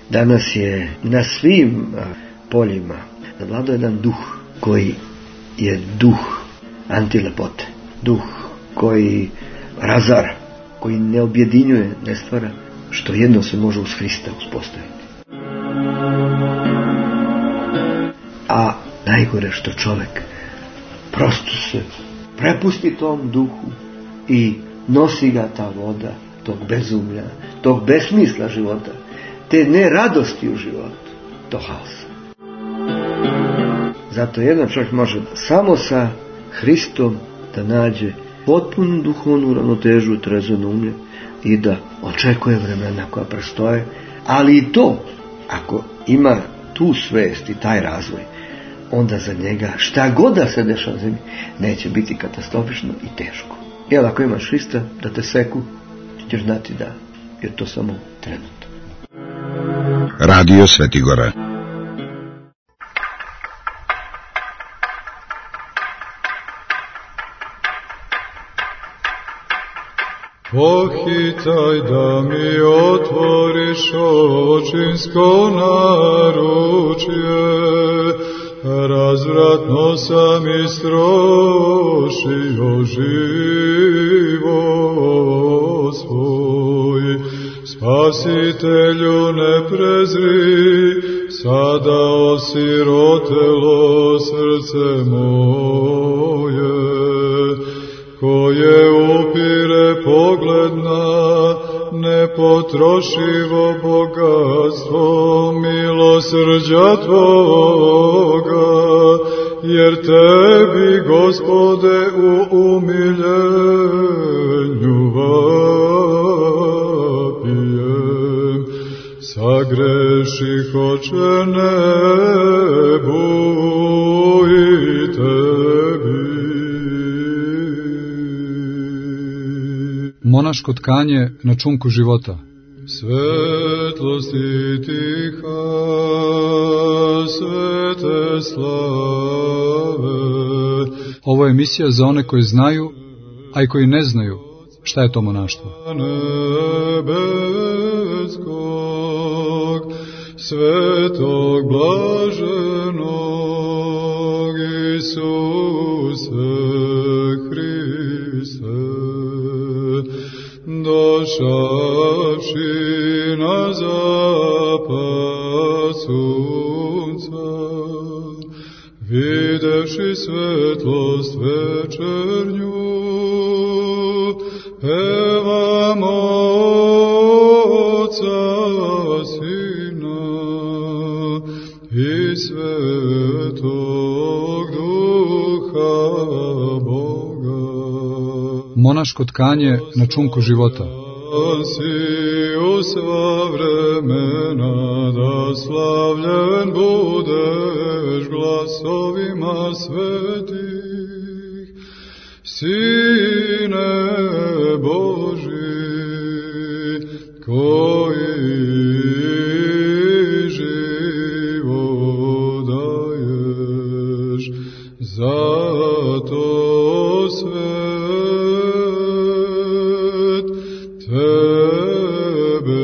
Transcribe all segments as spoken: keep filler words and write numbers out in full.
Danas je na svim poljima zavladao jedan duh koji je duh antilepote, duh koji razara, koji ne objedinjuje, ne stvara, što jedno se može uz Hrista uspostaviti. A najgore što čovjek prosto se prepusti tom duhu i nosi ga ta voda tog bezumlja, tog besmisla života, te neradosti u životu, to haos. Zato jedan čovjek može samo sa Hristom da nađe potpunu duhovnu ravnotežu i trezveno umlje i da očekuje vremena koja prestoje, ali i to, ako ima tu svest i taj razvoj, onda za njega šta god da se dešava na zemlji neće biti katastrofično i teško. Jer ako imaš Hrista da te seku, ćeš znati da je to samo trenutno. Radio Svetigora. Pohitaj da mi otvoriš očinsko naručje, razvratno sam istrošio život svoj. Spasitelju ne prezri, sada osirotelo srce moje, koje upire pogled na nepotrošivo bogatstvo milosrđa Tvoga, jer Tebi, Gospode, u umiljenju vapijem. Sagreših, Oče, nebu i Tebi. Monaško tkanje na čunku života. Svetlosti tiha, svete slave. Ovo je emisija za one koji znaju, a i koji ne znaju šta je to monaštvo. Nebeskog, svetog blaženog Isuse Hriste, došavši na zapad sunca, videvši svetlost večernju, pevamo Otca, Sina i Svetog Duha Boga. Monaško tkanje na čunku života. Si u sva vremena, da slavljen budeš glasovima svetih, Sine Boži, koji život daješ, zato sve Tebe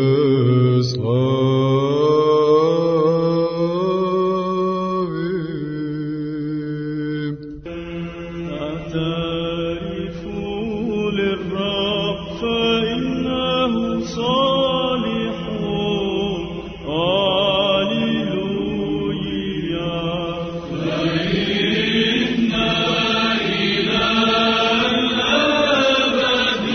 slavim. أعترفوا للرب فإنه صالح. هاليلويا. فإن إلى الأبد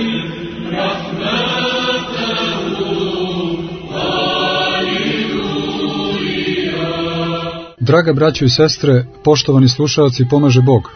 Draga braćo i sestre, poštovani slušalci, pomaže Bog.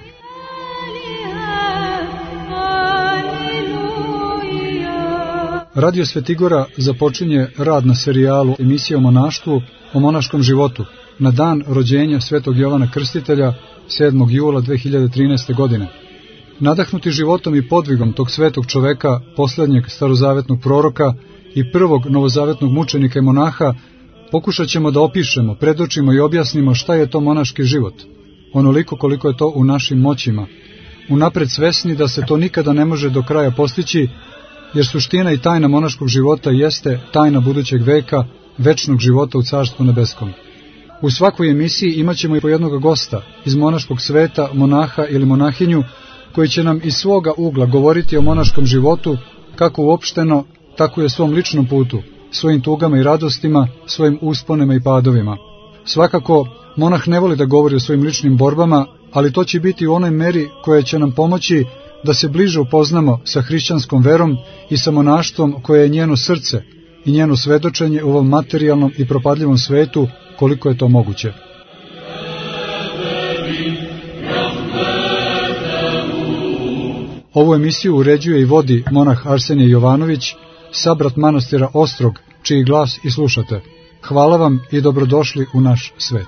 Radio Svetigora započinje rad na serijalu emisije o monaštvu, o monaškom životu, na dan rođenja svetog Jovana Krstitelja, sedmog jula dve hiljade trinaeste. godine. Nadahnuti životom i podvigom tog svetog čoveka, posljednjeg starozavetnog proroka i prvog novozavetnog mučenika i monaha, pokušat ćemo da opišemo, predočimo i objasnimo šta je to monaški život, onoliko koliko je to u našim moćima, unapred svesni da se to nikada ne može do kraja postići, jer suština i tajna monaškog života jeste tajna budućeg veka, večnog života u Carstvu nebeskom. U svakoj emisiji imat ćemo i po jednog gosta iz monaškog sveta, monaha ili monahinju, koji će nam iz svoga ugla govoriti o monaškom životu, kako uopšteno, tako i o svom ličnom putu, svojim tugama i radostima, svojim usponima i padovima. Svakako, monah ne voli da govori o svojim ličnim borbama, ali to će biti u onoj meri koja će nam pomoći da se bliže upoznamo sa hrišćanskom verom i sa monaštvom koje je njeno srce i njeno svedočenje u ovom materijalnom i propadljivom svetu, koliko je to moguće. Ovu emisiju uređuje i vodi monah Arsenije Jovanović, sabrat manastira Ostrog, čiji glas i slušate. Hvala vam i dobrodošli u naš svet.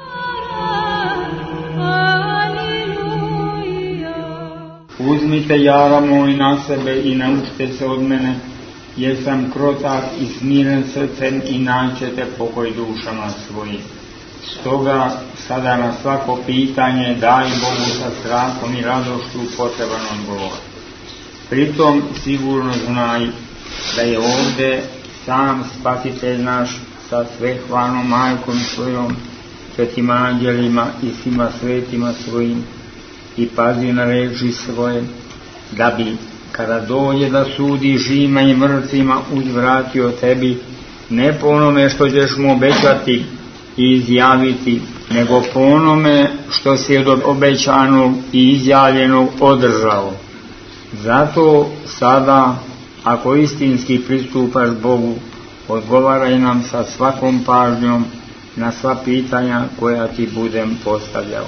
Uzmite jara moj na sebe i naučite se od mene, jer sam krotak i smiren srcem i naćete pokoj dušama svojim. Stoga sada na svako pitanje daj Bogu sa strahom i radošću potreban odgovor. Pritom sigurno znaj da je ovdje sam Spasitelj naš sa svehvalnom majkom svojom, svetim anđelima i svima svetima svojim, i pazi na reči svoje, da bi, kada dođe da sudi živima i mrtvima, uzvratio tebi, ne po onome što ćeš mu obećati i izjaviti, nego po onome što si od obećanog i izjavljenog održao. Zato sada, ako istinski pristupaš Bogu, odgovaraj nam sa svakom pažnjom na sva pitanja koja ti budem postavljao.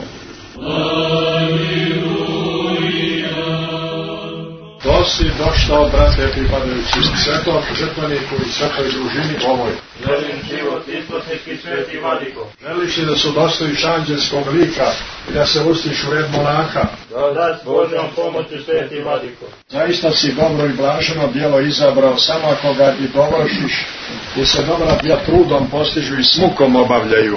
To si došao, brate, pripadajući svetom žrtveniku i svetoj družini ovoj. Želim život isposnički sveti vladiko. Želiš li da se udostojiš anđelskog lika i da se ustiš u red monaha? Da, s Božjom pomoći sveti vladiko. Zaista si dobro i blaženo djelo izabrao, samo ako ga i dovršiš, i se dobra djela trudom postižu i s mukom obavljaju.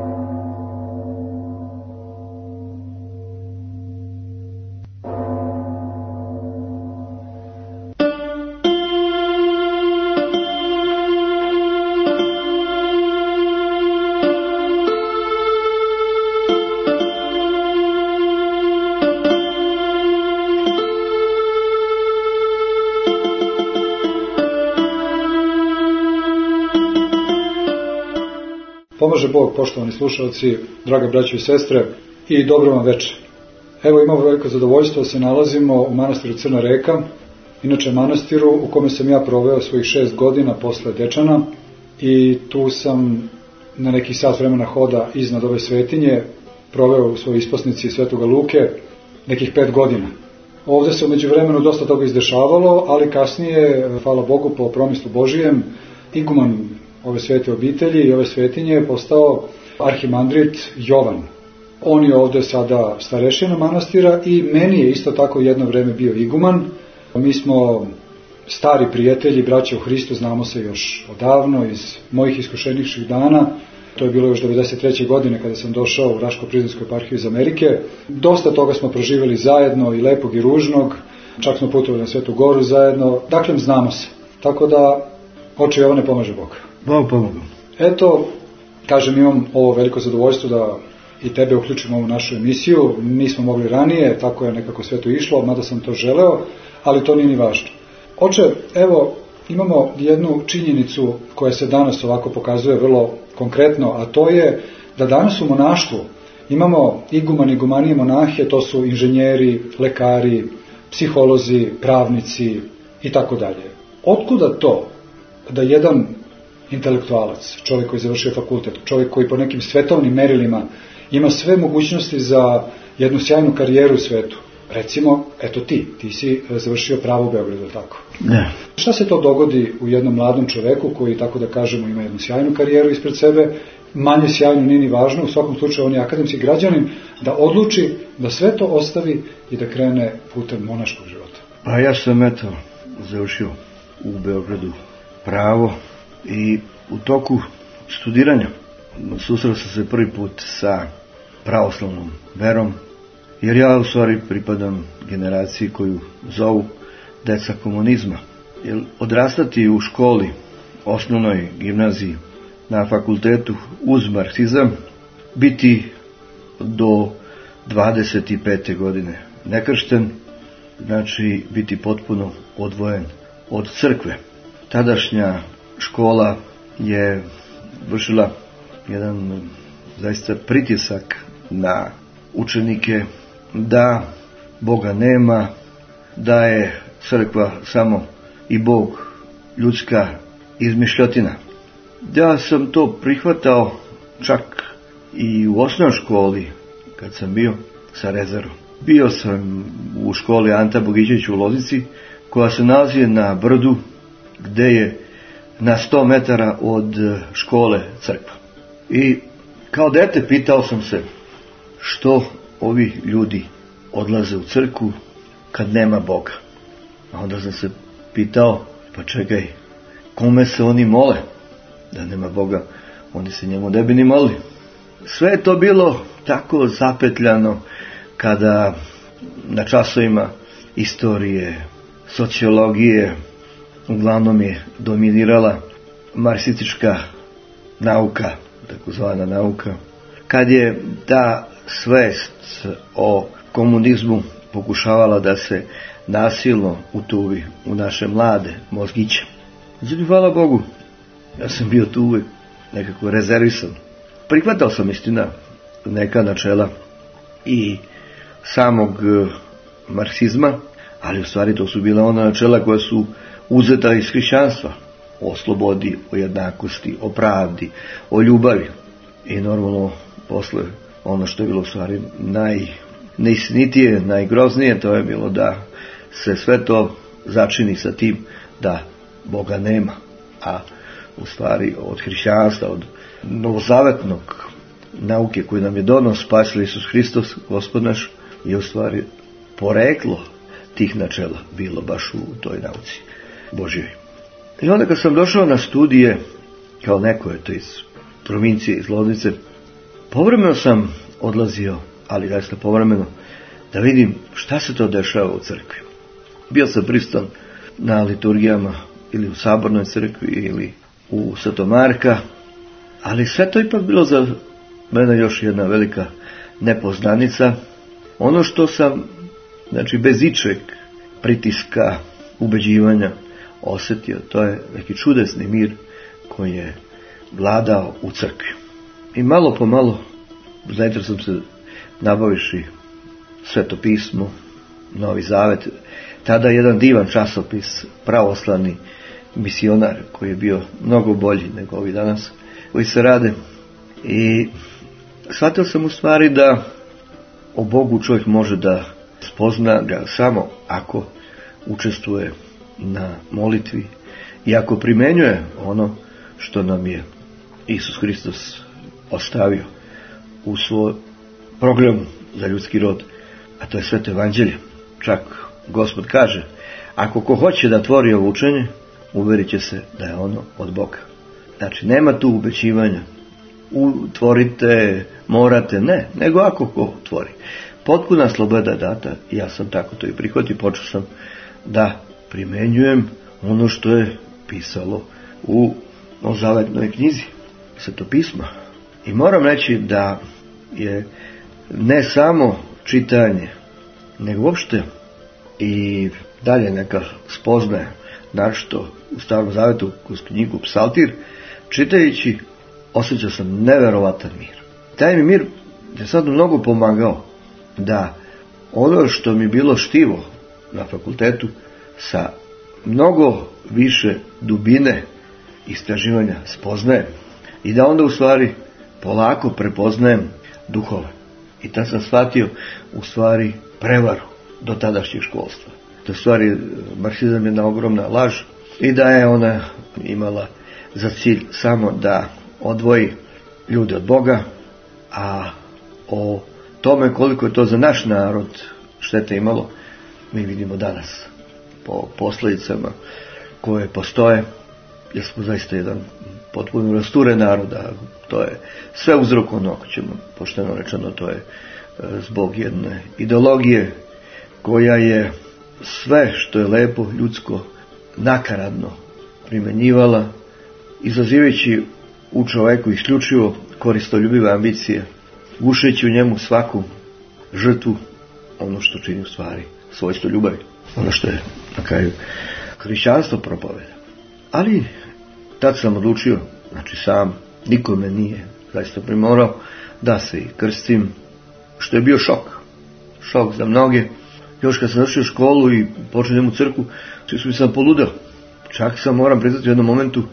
Pomaže Bog, poštovani slušalci, draga braćo i sestre, i dobro vam večer. Evo, imamo veliko zadovoljstvo da se nalazimo u manastiru Crna Reka, inače manastiru u kome sam ja proveo svojih šest godina posle Dečana, i tu sam na neki sat vremena hoda iznad ove svetinje proveo u svojoj isposnici Svetoga Luke nekih pet godina. Ovde se umeđu vremenu dosta toga izdešavalo, ali kasnije, hvala Bogu, po promislu Božijem, iguman ove svete obitelji i ove svetinje je postao arhimandrit Jovan. On je ovde sada starešina manastira i meni je isto tako jedno vreme bio iguman. Mi smo stari prijatelji, braća u Hristu, znamo se još odavno iz mojih iskušenijših dana. To je bilo još devedeset treće godine kada sam došao u Raško-Prizinsku eparhiju iz Amerike. Dosta toga smo proživjeli zajedno, i lepog i ružnog, čak smo putovali na Svetu Goru zajedno, dakle znamo se. Tako da, oče Jovane, pomaže Bog. Bog pomogu. Eto, kažem, imam ovo veliko zadovoljstvo da i tebe uključimo u našu emisiju. Nismo mogli ranije, tako je nekako sve to išlo, mada sam to želeo, ali to nije ni važno. Oče, evo, imamo jednu činjenicu koja se danas ovako pokazuje vrlo konkretno, a to je da danas u monaštvu imamo iguman, igumanije monahe, to su inženjeri, lekari, psiholozi, pravnici i tako dalje. Otkuda to da jedan intelektualac, čovjek koji je završio fakultet, čovjek koji po nekim svetovnim merilima ima sve mogućnosti za jednu sjajnu karijeru u svetu. Recimo, eto ti, ti si završio pravo u Beogradu, tako? Ne. Šta se to dogodi u jednom mladom čoveku koji, tako da kažemo, ima jednu sjajnu karijeru ispred sebe, manje sjajnu nije ni važno, u svakom slučaju on je akademski građanin, da odluči da sve to ostavi i da krene putem monaškog života? Pa ja sam, eto, završio u Beogradu pravo i u toku studiranja susreo sam se prvi put sa pravoslavnom verom, jer ja u stvari pripadam generaciji koju zovu deca komunizma. Jer odrastati u školi, osnovnoj gimnaziji, na fakultetu uz marksizam, biti do dvadeset pete godine nekršten, znači biti potpuno odvojen od crkve. Tadašnja škola je vršila jedan zaista pritisak na učenike da Boga nema, da je crkva samo i Bog ljudska izmišljotina. Ja sam to prihvatao čak i u osnovnoj školi kad sam bio sa rezervom. Bio sam u školi Anta Bogićević u Loznici, koja se nalazi na brdu gde je na sto metara od škole crkva. I kao dete pitao sam se što ovi ljudi odlaze u crkvu kad nema Boga. A onda sam se pitao, pa čekaj, kome se oni mole? Da nema Boga, oni se njemu ne bi ni molili. Sve je to bilo tako zapetljano kada na časovima istorije, sociologije, uglavnom je dominirala marksistička nauka, takozvana nauka. Kad je ta svest o komunizmu pokušavala da se nasilno utuvi u naše mlade mozgiće. Međutim, hvala Bogu, ja sam bio tu uvek nekako rezervisan. Prihvatao sam, istina, neka načela i samog marksizma, ali u stvari to su bila ona načela koja su uzeta iz hrišćanstva, o slobodi, o jednakosti, o pravdi, o ljubavi. I normalno posle ono što je bilo u stvari najneistinitije, najgroznije, to je bilo da se sve to začini sa tim da Boga nema. A u stvari od hrišćanstva, od novozavetnog nauke koju nam je donao spasili Isus Hristos, Gospod naš, je u stvari poreklo tih načela bilo baš u toj nauci Božjoj. I onda kad sam došao na studije, kao neko je to iz provincije, iz Loznice, povremeno sam odlazio, ali zaista povremeno, da vidim šta se to dešava u crkvi. Bio sam prisutan na liturgijama ili u sabornoj crkvi ili u Svetog Marka, ali sve to ipak bilo za mene još jedna velika nepoznanica. Ono što sam, znači bez ičeg pritiska, ubeđivanja osjetio, to je neki čudesni mir koji je vladao u crkvi. I malo po malo, znajte, sam se nabaviši Sveto pismo, Novi Zavet, tada jedan divan časopis, pravoslavni misionar, koji je bio mnogo bolji nego ovi danas koji se rade. I shvatio sam u stvari da o Bogu čovjek može da spozna ga samo ako učestvuje na molitvi i ako primenjuje ono što nam je Isus Hristos ostavio u svoj programu za ljudski rod, a to je Sveto evanđelje. Čak Gospod kaže, ako ko hoće da tvori ovo učenje, uverit će se da je ono od Boga. Znači, nema tu ubećivanja, utvorite, morate, ne, nego ako ko tvori. Potpuna sloboda je data i ja sam tako to i prihvatio, počeo sam da primenjujem ono što je pisalo u novozavetnoj knjizi, Sveto pisma. I moram reći da je ne samo čitanje, nego uopšte i dalje neka spoznaja, našto u Starom Zavetu kroz knjigu Psaltir, čitajući osjećao sam neverovatan mir. Taj mi mir je sad mnogo pomagao da ono što mi bilo štivo na fakultetu sa mnogo više dubine istraživanja spoznajem i da onda u stvari polako prepoznajem duhove. I tad sam shvatio u stvari prevaru do tadašnjeg školstva. To u stvari marksizam je jedna ogromna laž i da je ona imala za cilj samo da odvoji ljude od Boga, a o tome koliko je to za naš narod štete imalo, mi vidimo danas po posljedicama koje postoje, jer smo zaista jedan potpuno rasturen narod, a to je sve uzrokovano, ako ćemo pošteno rečeno, to je zbog jedne ideologije koja je sve što je lepo, ljudsko, nakaradno primjenjivala, izazivajući u čoveku isključivo koristoljubive ambicije, gušeći u njemu svaku žrtvu, ono što čini u stvari svojstvo ljubavi, ono što je na kraju hrišćanstvo propoveda. Ali tad sam odlučio, znači sam, nikome nije zaista primorao da se i krstim, što je bio šok. Šok za mnoge. Još kad sam završio školu i počeo u crkvu, svi su mi sam poludeo. Čak sam, moram priznati, u jednom momentu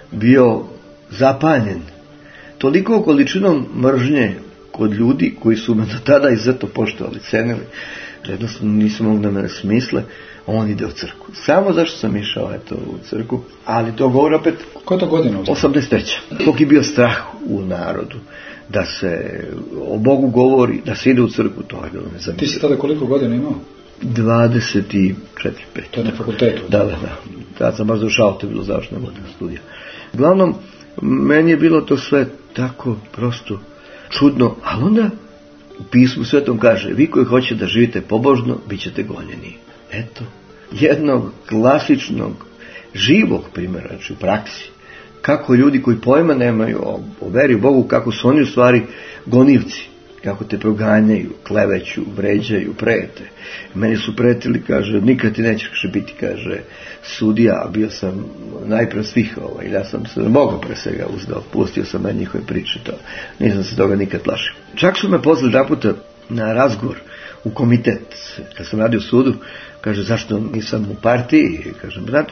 bio zapanjen toliko količinom mržnje kod ljudi koji su me do tada izuzetno poštovali, cenili. Jednostavno nisam mogu da me smisle, on ide u crkvu. Samo zašto sam išao eto, u crkvu, ali to govori opet... Koja to godina? osamdeset treća Koliko je bio strah u narodu da se o Bogu govori, da se ide u crkvu, to je bilo nezamislivo. Ti si tada koliko godina imao? dvadeset četiri pet To je na fakultetu? Da, da, da. Tad sam baš došao, to je bilo završna godina studija. Uglavnom, meni je bilo to sve tako prosto čudno, ali onda u pismu svetom kaže, vi koji hoćete da živite pobožno, bit ćete gonjeni. Eto, jednog klasičnog, živog primjera, znači u praksi, kako ljudi koji pojma nemaju o, o veri u Bogu, kako su oni u stvari gonivci, kako te proganjaju, kleveću, vređaju, prete. Meni su pretili, kaže, nikad ti nećeš biti, kaže, sudija, a bio sam najpre svih, ovaj, ja sam se Boga pre svega uzdao, pustio sam na njihove priče, to, nisam se toga nikad plašio. Čak su me pozvali dva puta na razgovor u komitet, kad sam radio u sudu, kaže, zašto nisam u partiji, kažem, znate,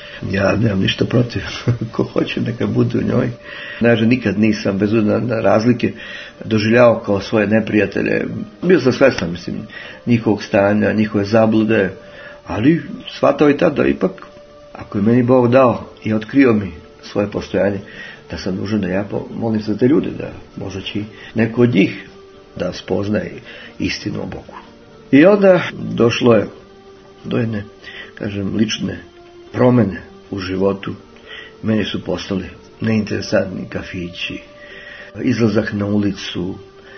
ja nemam ništa protiv, ko hoće neka bude u njoj. Znači, nikad nisam, bez na, na razlike, doživljavao kao svoje neprijatelje. Bio sam svestan, mislim, njihovog stanja, njihove zablude, ali shvatao i tada ipak, ako je meni Bog dao i otkrio mi svoje postojanje, da sam dužan da ja molim za te ljude, da možda će neko od njih da spoznaje istinu o Bogu. I onda došlo je do jedne, kažem, lične promene u životu. Meni su postali neinteresantni kafići, izlazak na ulicu,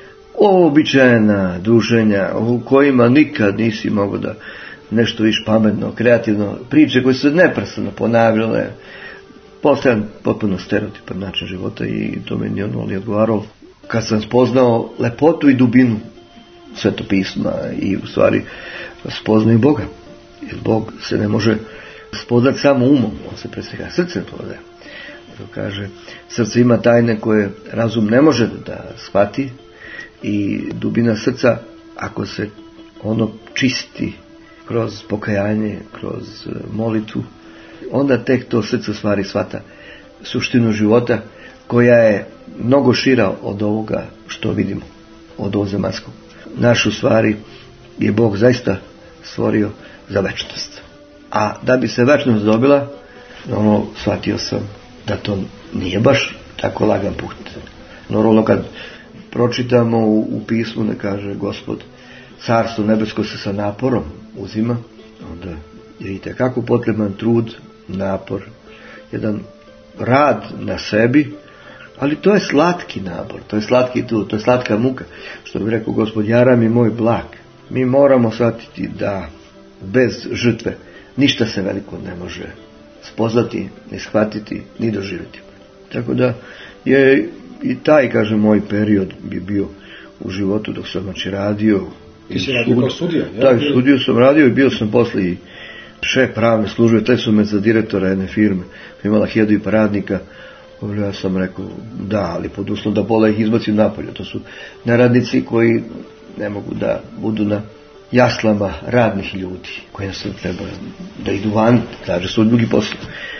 običajna druženja u kojima nikad nisi mogao da nešto više pametno, kreativno, priče koje su neprestano ponavljale, postajan potpuno stereotipan način života i to mi nije ono li odgovaralo. Kad sam spoznao lepotu i dubinu svetopisma i u stvari spoznao i Boga, jer Bog se ne može spoznat samo umom, on se pre svega srcem poznaje. To kaže, srce ima tajne koje razum ne može da shvati i dubina srca, ako se ono čisti kroz pokajanje, kroz molitvu, onda tek to srce stvari shvata suštinu života koja je mnogo šira od ovoga što vidimo, od ovozemaljskog. Našu stvari je Bog zaista stvorio za večnost. A da bi se večnost dobila, ono, shvatio sam da to nije baš tako lagan put. Normalno kad pročitamo u, u pismu da kaže Gospod, carstvo nebesko se sa naporom uzima, onda je i tekako potreban trud, napor, jedan rad na sebi, ali to je slatki napor, to je slatki trud, to je slatka muka. Što bi rekao Gospod, jara mi moj blag. Mi moramo shvatiti da bez žrtve ništa se veliko ne može spoznati, ni shvatiti, ni doživjeti. Tako da je i taj, kažem, moj period bi bio u životu dok sam znači radio. Ti si radio kao studija? Da, u studiju sam radio i bio sam posle i šef pravne službe, taj su me za direktora jedne firme, imala hiljadu i pa radnika. Ja sam rekao, da, ali pod uslovom da pola ih izbacim napolje. To su neradnici koji ne mogu da budu na jaslama radnih ljudi, koji se treba da idu van, traže su drugi posao.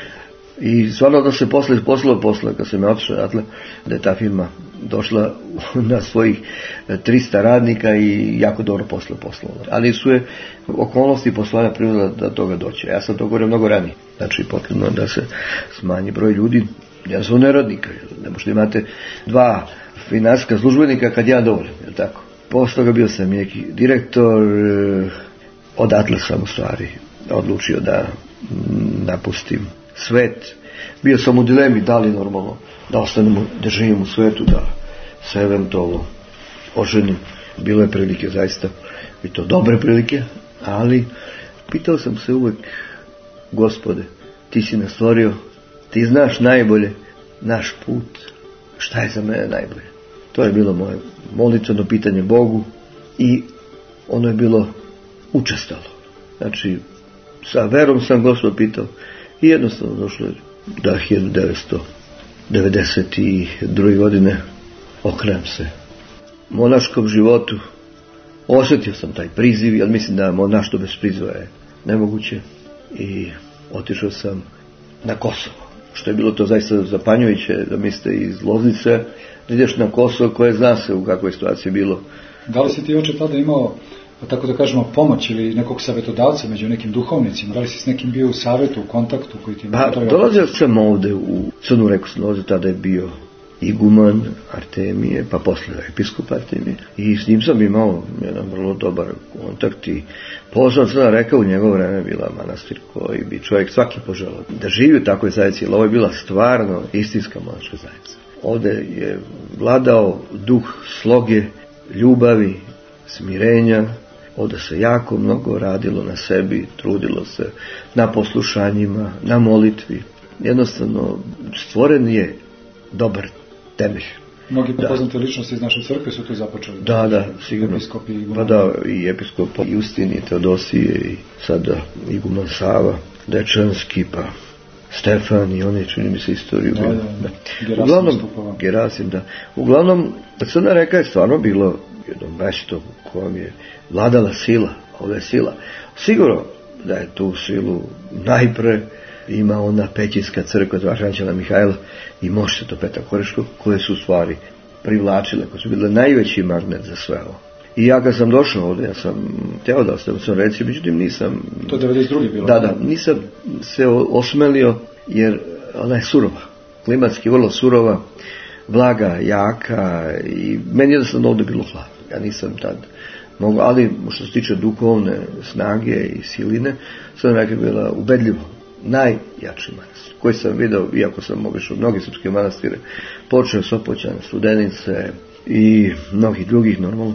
I stvarno da se posle poslao posle, kad sam ja otišao odatle, da je ta firma došla na svojih trista radnika i jako dobro posle poslovala. Ali su je okolnosti poslovanja privela da toga doće. Ja sam to govorio mnogo ranije. Znači potrebno da se smanji broj ljudi. Ja sam neradnika. Ne možete imate dva finansijska službenika kad ja dovoljim, je tako? Posle toga bio sam neki direktor, odatle sam u stvari odlučio da napustim svet. Bio sam u dilemi da li normalno da ostanemo, da živim u svetu, da se eventualno oženim. Bilo je prilike zaista, i to dobre prilike, ali pitao sam se uvek, Gospode, ti si nas stvorio, ti znaš najbolje, naš put, šta je za mene najbolje. To je bilo moje molitveno pitanje Bogu i ono je bilo učestalo. Znači, sa verom sam Gospod pitao i jednostavno došlo je da hiljadu devetsto devedeset druge godine okrenem se monaškom životu. Osjetio sam taj priziv, jer mislim da monaštvo bez priziva je nemoguće, i otišao sam na Kosovo. Što je bilo to zaista zapanjujuće, da mislite iz Loznice da ideš na Kosovo koje zna se u kakvoj situaciji bilo. Da li si ti oče tada imao, tako da kažemo, pomoć ili nekog savjetodavca među nekim duhovnicima? Da li si s nekim bio u savjetu, u kontaktu koji ti... Pa, dolazio sam ovde u Crnu Reku, sam dolazio, tada je bio iguman Artemije, pa posle episkop Artemije, i s njim sam imao jedan vrlo dobar kontakt i poznao Crna Reka u njegovo vreme bila manastir koji bi čovjek svaki poželao da živi u takvoj zajednici, jer ovo je bila stvarno istinska monaška zajednica. Ovde je vladao duh sloge, ljubavi, smirenja. Ovdje se jako mnogo radilo na sebi, trudilo se na poslušanjima, na molitvi. Jednostavno, stvoren je dobar temelj. Mnogi prepoznate ličnosti iz naše crkve su tu započeli. Da, da, sigurno. Episkop i iguman. Pa da, i episkop Justin, i Teodosije, i sada iguman Sava, Dečanski, pa Stefan, i oni, čini mi se, istoriju. Da, da, da. Gerasim Uglavnom, stupova. Gerasim, da. Uglavnom, Crna Reka je stvarno bilo jedno mesto u kojem je vladala sila, ova je sila. Sigurno da je tu silu najpre ima ona Pećinska crkva od Arhanđela Mihajla i mošt Svetog Petra Koreškog, koje su u stvari privlačile, koje su bile najveći magnet za sve ovo. I ja kad sam došao ovdje, ja sam teo da ostavim sam reći, međutim nisam... To je devedeset druge bilo. Da, da, nisam se osmelio, jer ona je surova, klimatski vrlo surova, vlaga, jaka, i meni jednostavno ovdje bilo hladno. Ja nisam tad mogu, ali što se tiče duhovne snage i siline, sam rekao bila ubedljivo najjači manastir koji sam vidio, iako sam obišao mnogi srpske manastire, počeo s Opoćana, Studenice i mnogih drugih normalno,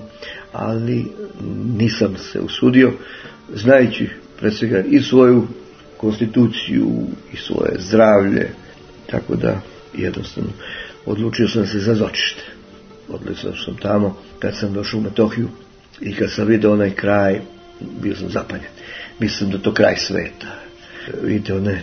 ali nisam se usudio, znajući pre svega i svoju konstituciju i svoje zdravlje, tako da jednostavno odlučio sam se za Zočište. Odlučio sam tamo, kad sam došao u Metohiju i kad sam vidio onaj kraj, bio sam zapanjen. Mislim da to kraj sveta. Vidite one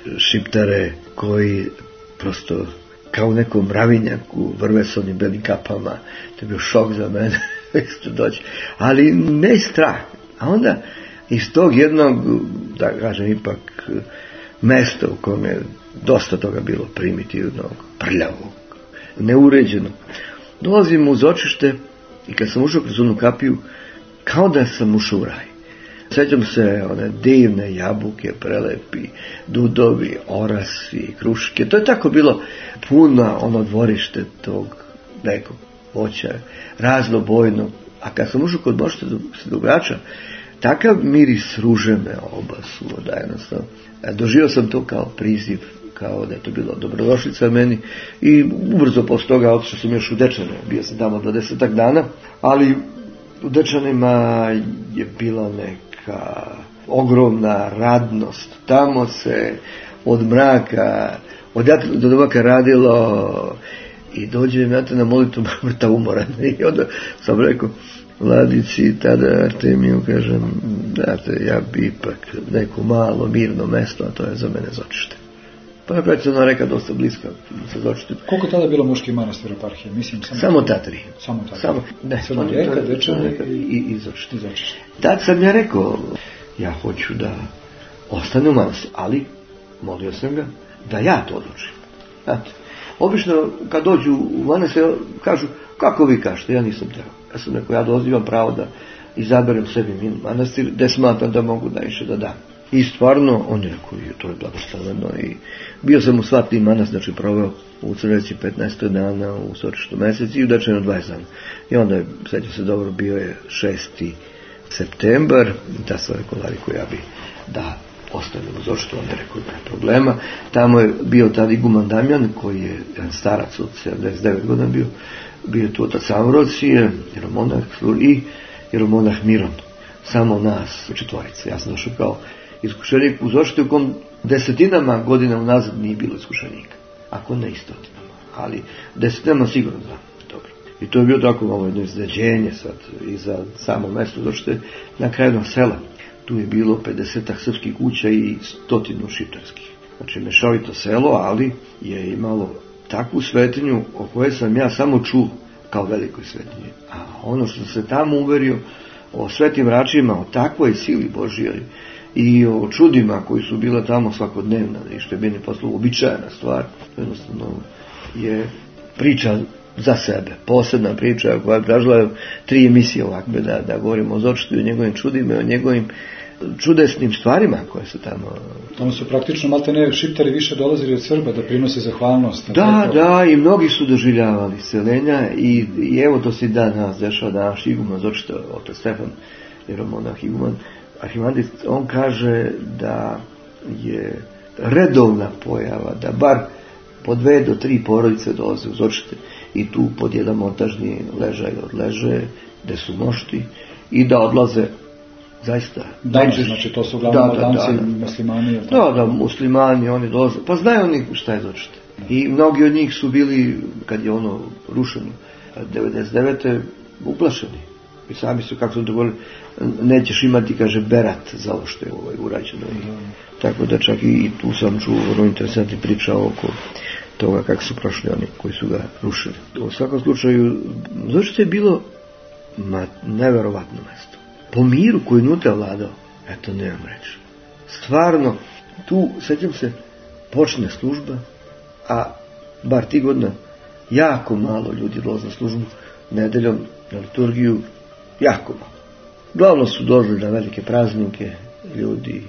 šiptare koji prosto kao u nekom mravinjaku vrve s onim belim kapama. To je bio šok za mene. doći. Ali ne strah. A onda iz tog jednog, da kažem ipak, mesta u kojem je dosta toga bilo primitivnog, prljavog, neuređenog, dolazim u Zočište i kad sam ušao kroz onu kapiju, kao da sam ušao u raj. Sjećam se one divne jabuke, prelepi, dudovi, orasi, kruške. To je tako bilo puno ono dvorište tog nekog voća, raznobojno. A kad sam ušao kod Mošta Dugača, takav miris ruže me obasuo, da jednostavno. Doživio sam to kao priziv, kao da je to bilo dobrodošlica meni, i ubrzo posle toga otišao sam još u Dečane, bio sam tamo dvadesetak dana, ali u Dečanima je bila neka ogromna radnost. Tamo se od mraka, od jatra do domaka radilo i dođe ja te na molitvu mrtav umoran. I onda sam rekao Vladici, tada Artemiju, kažem, znate, ja bi ipak neko malo mirno mesto, a to je za mene Zočište. Pa je predsjedno reka dosta bliska sa Zočištem. Koliko je tada bilo muških manastira eparhije? Mislim, samo, samo ta tri. Samo ta tri. Samo, ne, Crna Reka, Dečane i, i, i Zočište. I Zočište. Tad sam ja rekao, ja hoću da ostane u manastiru, ali molio sam ga da ja to odlučim. Znate, obično kad dođu u manastir kažu, kako vi kažete, ja nisam teo. Ja sam rekao, ja dozivam pravo da izaberem sebi min manastir, da smatram da mogu najviše da dam. I stvarno, on je rekao, to je blagosloveno, i bio sam u sva tri manastir, znači proveo u Crveći petnaest dana, u Zočištu mjesec i u Dečanu dvadeset dana. I onda je, sjećam se dobro, bio je šesti septembar, i ta sam rekao, Lariku, ja bi da ostavim u Zočištu, on je rekao, nema problema. Tamo je bio tada iguman Damjan, koji je jedan starac od sedamdeset devet godina bio, bio je tu otac Amrocije, jeromonah i jeromonah Miron. Samo nas, četvorice. Ja sam došao kao iskušenik u Zočištu u kom desetinama godina unazad nije bilo iskušenika. ako ne i stotinama, ali desetinama sigurno znam. Dobro. I to je bilo tako malo jedno iznenađenje sad i za samo mesto, zato što je na kraju sela. Tu je bilo pedesetak srpskih kuća i stotinu šiptarskih. Znači mešovito selo, ali je imalo takvu svetinju o kojoj sam ja samo čuo kao velikoj svetinji. A ono što se tamo uverio o svetim vračima, o takvoj sili Božjoj i o čudima koji su bila tamo svakodnevna i što je meni postalo uobičajena stvar, jednostavno je priča za sebe, posebna priča koja je tražila tri emisije ovakve da, da govorimo o Zočitu i o njegovim čudima i o njegovim čudesnim stvarima koje su tamo. Tamo su praktično maltene šiptari više dolazili od Srba da prinose zahvalnost. Da, da, i mnogi su doživljavali seljenja i, i evo to se i dan nas dešava, da naš iguman Zočita, otac Stefan, jeromonah iguman, Arhimandrit, on kaže da je redovna pojava, da bar po dve do tri porodice dolaze u Zočite i tu pod jedan montažni ležaj odleže, gde su mošti i da odlaze zaista. Danas, znači to su uglavnom da, da, danci, da, da. muslimani. Da, da, muslimani, oni dolaze. Pa znaju oni šta je Zočite. I mnogi od njih su bili, kad je ono rušeno, devedeset devete uplašeni. I sami su, kako su dogovorili, nećeš imati, kaže, berat za ovo što je ovaj urađeno. I, tako da čak i, i tu sam čuo vrlo interesantni priča oko toga kako su prošli oni koji su ga rušili. U svakom slučaju, Zočite je bilo ma, neverovatno mesto. Po miru koji unutra vladao, eto nemam reći. Stvarno, tu, sećam se, počne služba, a bar ti godina jako malo ljudi dolaze na službu, nedeljom na liturgiju, jako malo. Glavno su dolazili na velike praznike ljudi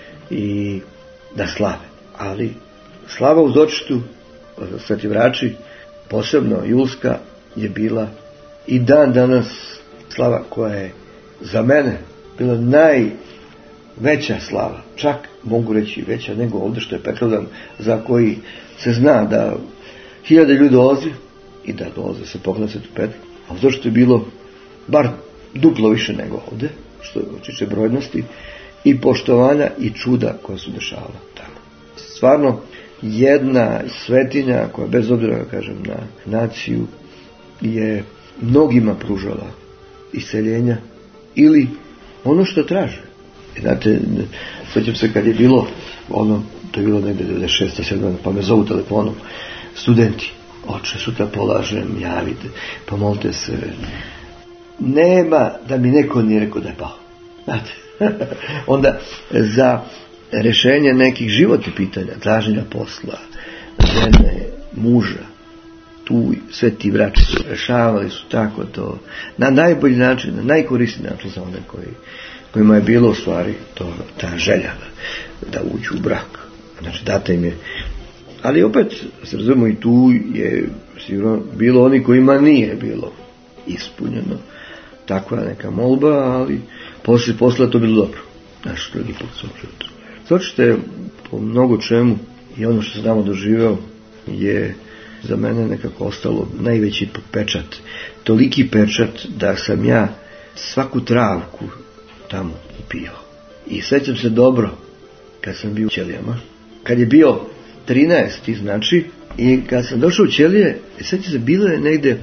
i da slave. Ali slava u Zočitu, Sveti Vrači, posebno julska, je bila i dan danas slava koja je za mene bila najveća slava, čak mogu reći veća nego ovdje što je Petrovdan, za koji se zna da hiljade ljudi dolazi i da dolaze se pogledati Svetu Petru, a zato što je bilo bar duplo više nego ovdje, što je očiče brojnosti i poštovanja i čuda koja su dešavala tamo. Stvarno jedna svetinja koja bez obzira, kažem, na naciju je mnogima pružala iseljenja ili ono što traže. Znate, sjećam se kad je bilo ono, to je bilo negdje devedeset šeste sedme pa me zovu telefonom studenti, oče, sutra polažem, javite, pomolite se. Nema da mi neko nije rekao da je pao. Znate, onda za rešenje nekih životnih pitanja, traženja posla, žene, muža, tu sve ti vrači su rešavali su tako to na najbolji način, na najkorisniji način za one koji, kojima je bilo u stvari to, ta želja da uđu u brak. Znači data im je. Ali opet se razumemo i tu je sigurno bilo oni kojima nije bilo ispunjeno takva neka molba, ali poslije posla to bilo dobro. Naš drugi put sam životu. Zočite po mnogo čemu i ono što sam tamo doživeo je za mene nekako ostalo najveći pečat. Toliki pečat da sam ja svaku travku tamo upio. I sećam se dobro kad sam bio u Ćelijama. Kad je bio trinaesti znači i kad sam došao u Ćelije, sećam se bilo je negde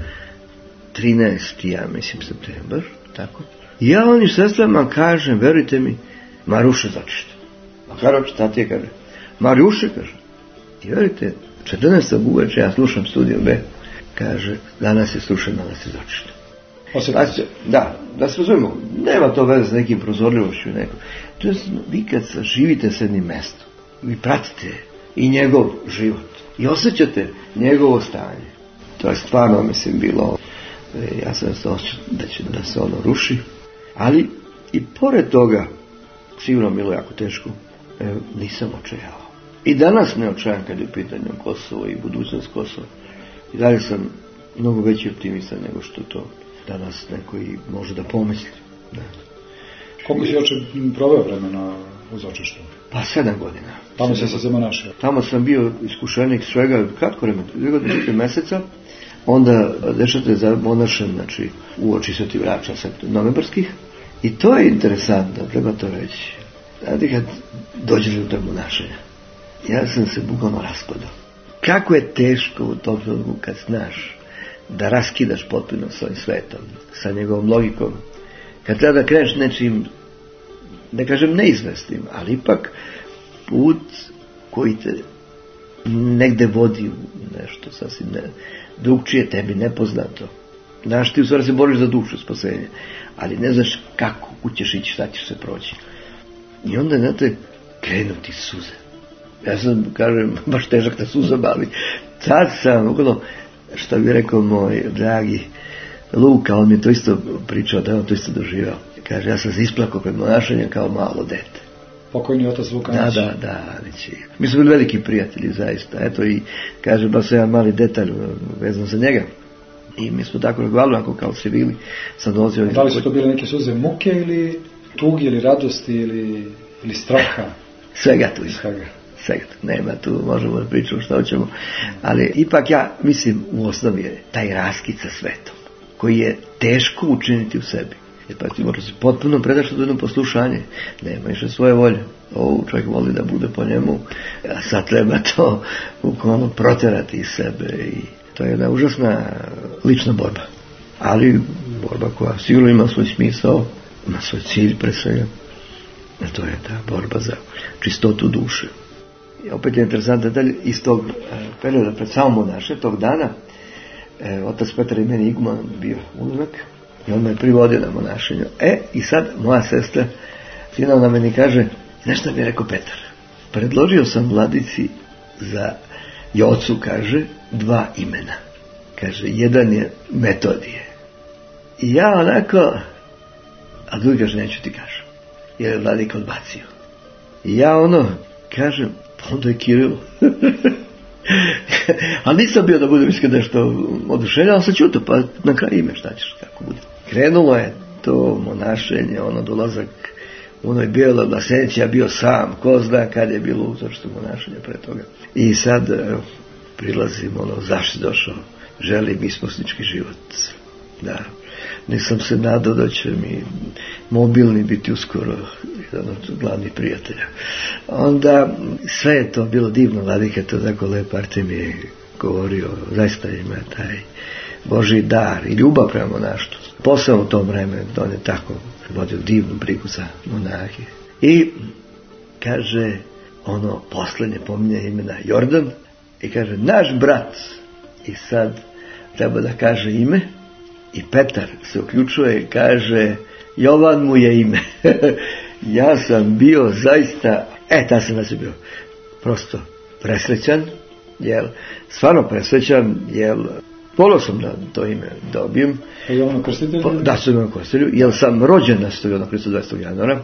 trinaesti ja mislim septembar, tako. I ja onim sestrama kažem, verujte mi, Maruše Zočite. Makarović, tatije kaže, Marijuše, kaže. I verujte, četrnaestog uveče ja slušam Studio B, kaže, danas je slušan, danas je Zočite. Znači, da, da se razumemo, nema to veze s nekim prozorljivošću neko. To je, vi kad živite s jednim mestom, vi pratite i njegov život i osjećate njegovo stanje. To je stvarno, mislim, bilo, ja sam se osjećao da će da se ono ruši, ali i pored toga, sigurno bilo jako teško, evo, nisam očajao. I danas ne očajan kad je u pitanju Kosovo i budućnost Kosova. I dalje sam mnogo veći optimista nego što to danas neko i može da pomisli. Da. Koliko si oče proveo vremena u Zočištu? Pa sedam godina. Tamo se se zamonašio? Tamo sam bio iskušenik svega, kratko vremena, dvije godine, četiri meseca. Onda dešate za monašem, znači, u oči Sveti Vrača novembarskih. I to je interesantno, treba to reći. Znate, kad dođe u tog monašenja, ja sam se bukvalno raspadao. kako je teško u tom trenutku kad znaš da raskidaš potpuno s ovim svetom, sa njegovom logikom, kad treba da kreneš nečim, ne kažem neizvesnim, ali ipak put koji te negde vodi u nešto sasvim ne, drugčije, tebi nepoznato. Znaš, ti u stvari se boriš za dušu, spasenje, ali ne znaš kako, kud ćeš ići, šta ćeš se proći. I onda, znate, krenuti suze. Ja sam, kažem, baš težak na suzama, ali sad sam, uglavnom, što bi rekao moj dragi Luka, on mi je to isto pričao, da je on to isto doživao. Kaže, ja sam se isplakao pred monašenjem kao malo dete. Pokojni otac Vukanić. Da, da, da. Znači, mi smo bili veliki prijatelji, zaista. Eto i, kaže, baš jedan mali detalj vezan za njega. I mi smo tako razgovarali, ako kao civili. Sam dolazio... Da li su to bile neke suze muke ili tuge ili radosti ili, ili straha? Svega tu ima. Svega. Svega tu. Nema tu, možemo da pričamo što hoćemo. Ali ipak ja mislim u osnovi je taj raskid sa svetom, koji je teško učiniti u sebi. Jer pa ti možda se potpuno predaš do jedno poslušanje. Nema više svoje volje. Ovo čovjek voli da bude po njemu, a sad treba to bukvalno proterati iz sebe. I to je jedna užasna lična borba. Ali borba koja sigurno ima svoj smisao, ima svoj cilj pre svega. A to je ta borba za čistotu duše. I opet je interesantan detalj iz tog perioda pred samom monaše, tog dana, e, otac Petar i meni iguman bio ulazak. I on me je privodio na monašenju. E, i sad moja sestra finalno meni kaže, znaš šta mi je rekao Petar? Predložio sam vladici za Jocu, kaže, dva imena. Kaže, jedan je Metodije. I ja onako, a drugi kaže, neću ti kažem. Jer je vladik odbacio. I ja ono, kažem, pa onda je Kirilo. Ali nisam bio da budem iskren nešto oduševljen, ali sam čuto, pa na kraju ime šta ćeš, kako bude. Krenulo je to monašenje, ono dolazak u onoj bijeloj Vlasenci, ja bio sam, ko zna kad je bilo uzročno monašenje pre toga. I sad evo, prilazim, ono, zašto došao, želim isposnički život. Da, nisam se nadao da će mi mobilni biti uskoro jedan od glavnih prijatelja. Onda sve je to bilo divno, vladika to tako lepo Artem mi je govorio, zaista ima taj Božji dar i ljubav prema monaštvu. Posao u tom vremenu, on je tako vodio divnu brigu za monahe. I kaže, ono poslednje pominje imena Jordan i kaže, naš brat, i sad treba da kaže ime, i Petar se uključuje i kaže, Jovan mu je ime. Ja sam bio zaista, e, ta sam nas bio prosto presrećan, jel, stvarno presrećan, jel, volio sam da to ime dobijem. A Jovano Krstitelj? Da, sam Jovano Krstitelj, jer sam rođen na sto dvadesetog januara.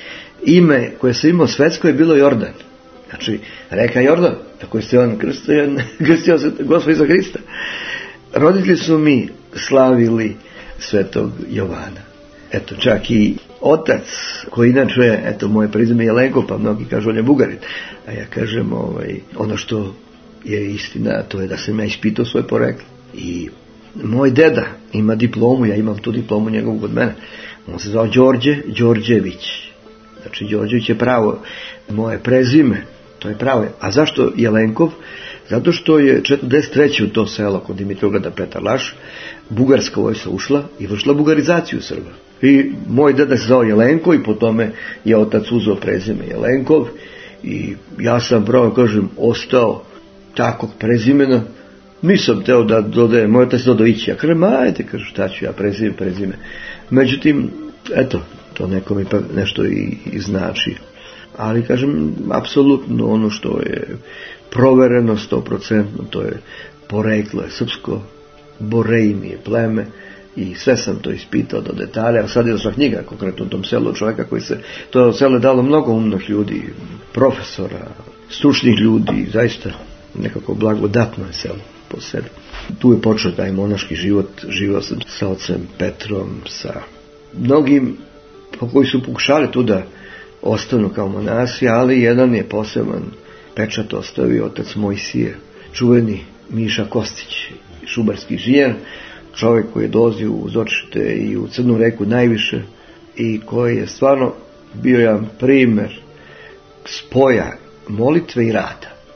Ime koje sam imao svetsko je bilo Jordan. Znači, reka Jordan, tako je on krstijan, krstio se Gospod Isus Hrista. Roditelji su mi slavili svetog Jovana. Eto, čak i otac, koji inače, eto, moje prezime je Jelenko, pa mnogi kažu on je Bugarin. A ja kažem, ovaj, ono što je istina, to je da sam ja ispitao svoje poreklo. I moj deda ima diplomu, ja imam tu diplomu njegovu kod mene. On se zvao Đorđe Đorđević. Znači, Đorđević je pravo moje prezime, to je pravo. A zašto Jelenkov? Zato što je četrdeset treće u to selo kod Dimitrovgrada Petar Laš, bugarska vojska ušla i vršila bugarizaciju Srba. I moj deda se zvao Jelenko i po tome je otac uzeo prezime Jelenkov i ja sam pravo kažem ostao takvog prezimena. Nisam teo da dodajem, moj otac dodao ići. Ja kažem, ajde, kažem, šta ću ja, prezime, prezime. Međutim, eto, to nekom ipak nešto i, i znači. Ali, kažem, apsolutno ono što je provereno, sto procentno, to je poreklo, je srpsko, Borejni je pleme i sve sam to ispitao do detalja. A sad je došla knjiga, konkretno u tom selu čovjeka koji se, to selo je dalo mnogo umnih ljudi, profesora, stručnih ljudi, zaista nekako blagodatno je selo po sebi. Tu je počeo taj monaški život, živao sam sa ocem Petrom, sa mnogim koji su pokušali tu da ostanu kao monasi, ali jedan je poseban pečat ostavio otac Mojsije, čuveni Miša Kostić, šubarski žijer, čovjek koji je dolazio u Zočište i u Crnu reku najviše i koji je stvarno bio jedan primjer spoja molitve i rada.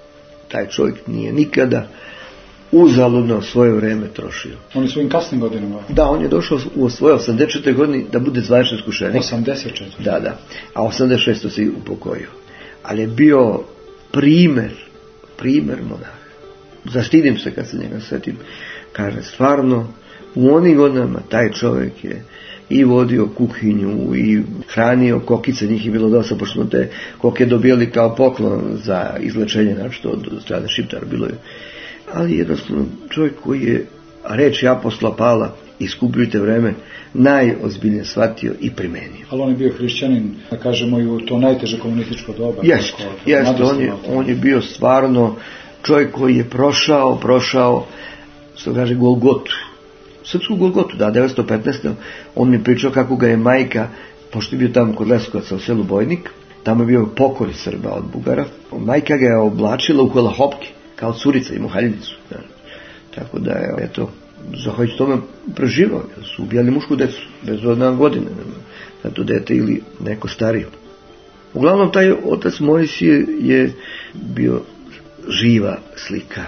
taj čovjek nije nikada uzaludno svoje vrijeme trošio. On je svojim kasnim godinama. Da, on je došao u svoje osamdeset četvrtoj godini da bude zvanični iskušenik. osamdeset četvrtoj Da, da. A osamdeset šestoj se upokojio. Ali je bio primjer, primjer monaha. Zastidim se kad se njega svetim. Kaže, stvarno, u onim godinama taj čovjek je i vodio kuhinju i hranio kokice, njih je bilo dosta, pošto smo te koke dobijali kao poklon za izlečenje, znači to od strane Šiptara bilo je. Ali jednostavno čovjek koji je, a reči apostola Pavla, iskupljujte vreme, najozbiljnije shvatio i primenio. Ali on je bio hrišćanin, da kažemo, i u to najteže komunističko doba. Jeste, jeste, on je, on je bio stvarno čovjek koji je prošao, prošao, što kaže, Golgotu. Srpsku Golgotu, da, devetsto petnaeste. On mi pričao kako ga je majka, pošto je bio tamo kod Leskovaca u selu Bojnik, tamo je bio pokoj Srba od Bugara, majka ga je oblačila u kolahopke, kao curica i haljinicu. Da. Tako da je, eto, zahvaljujući tome preživao, jer su ubijali mušku decu, bez odna godine, zato dete ili neko stariji. Uglavnom, taj otac Mojsije je bio živa slika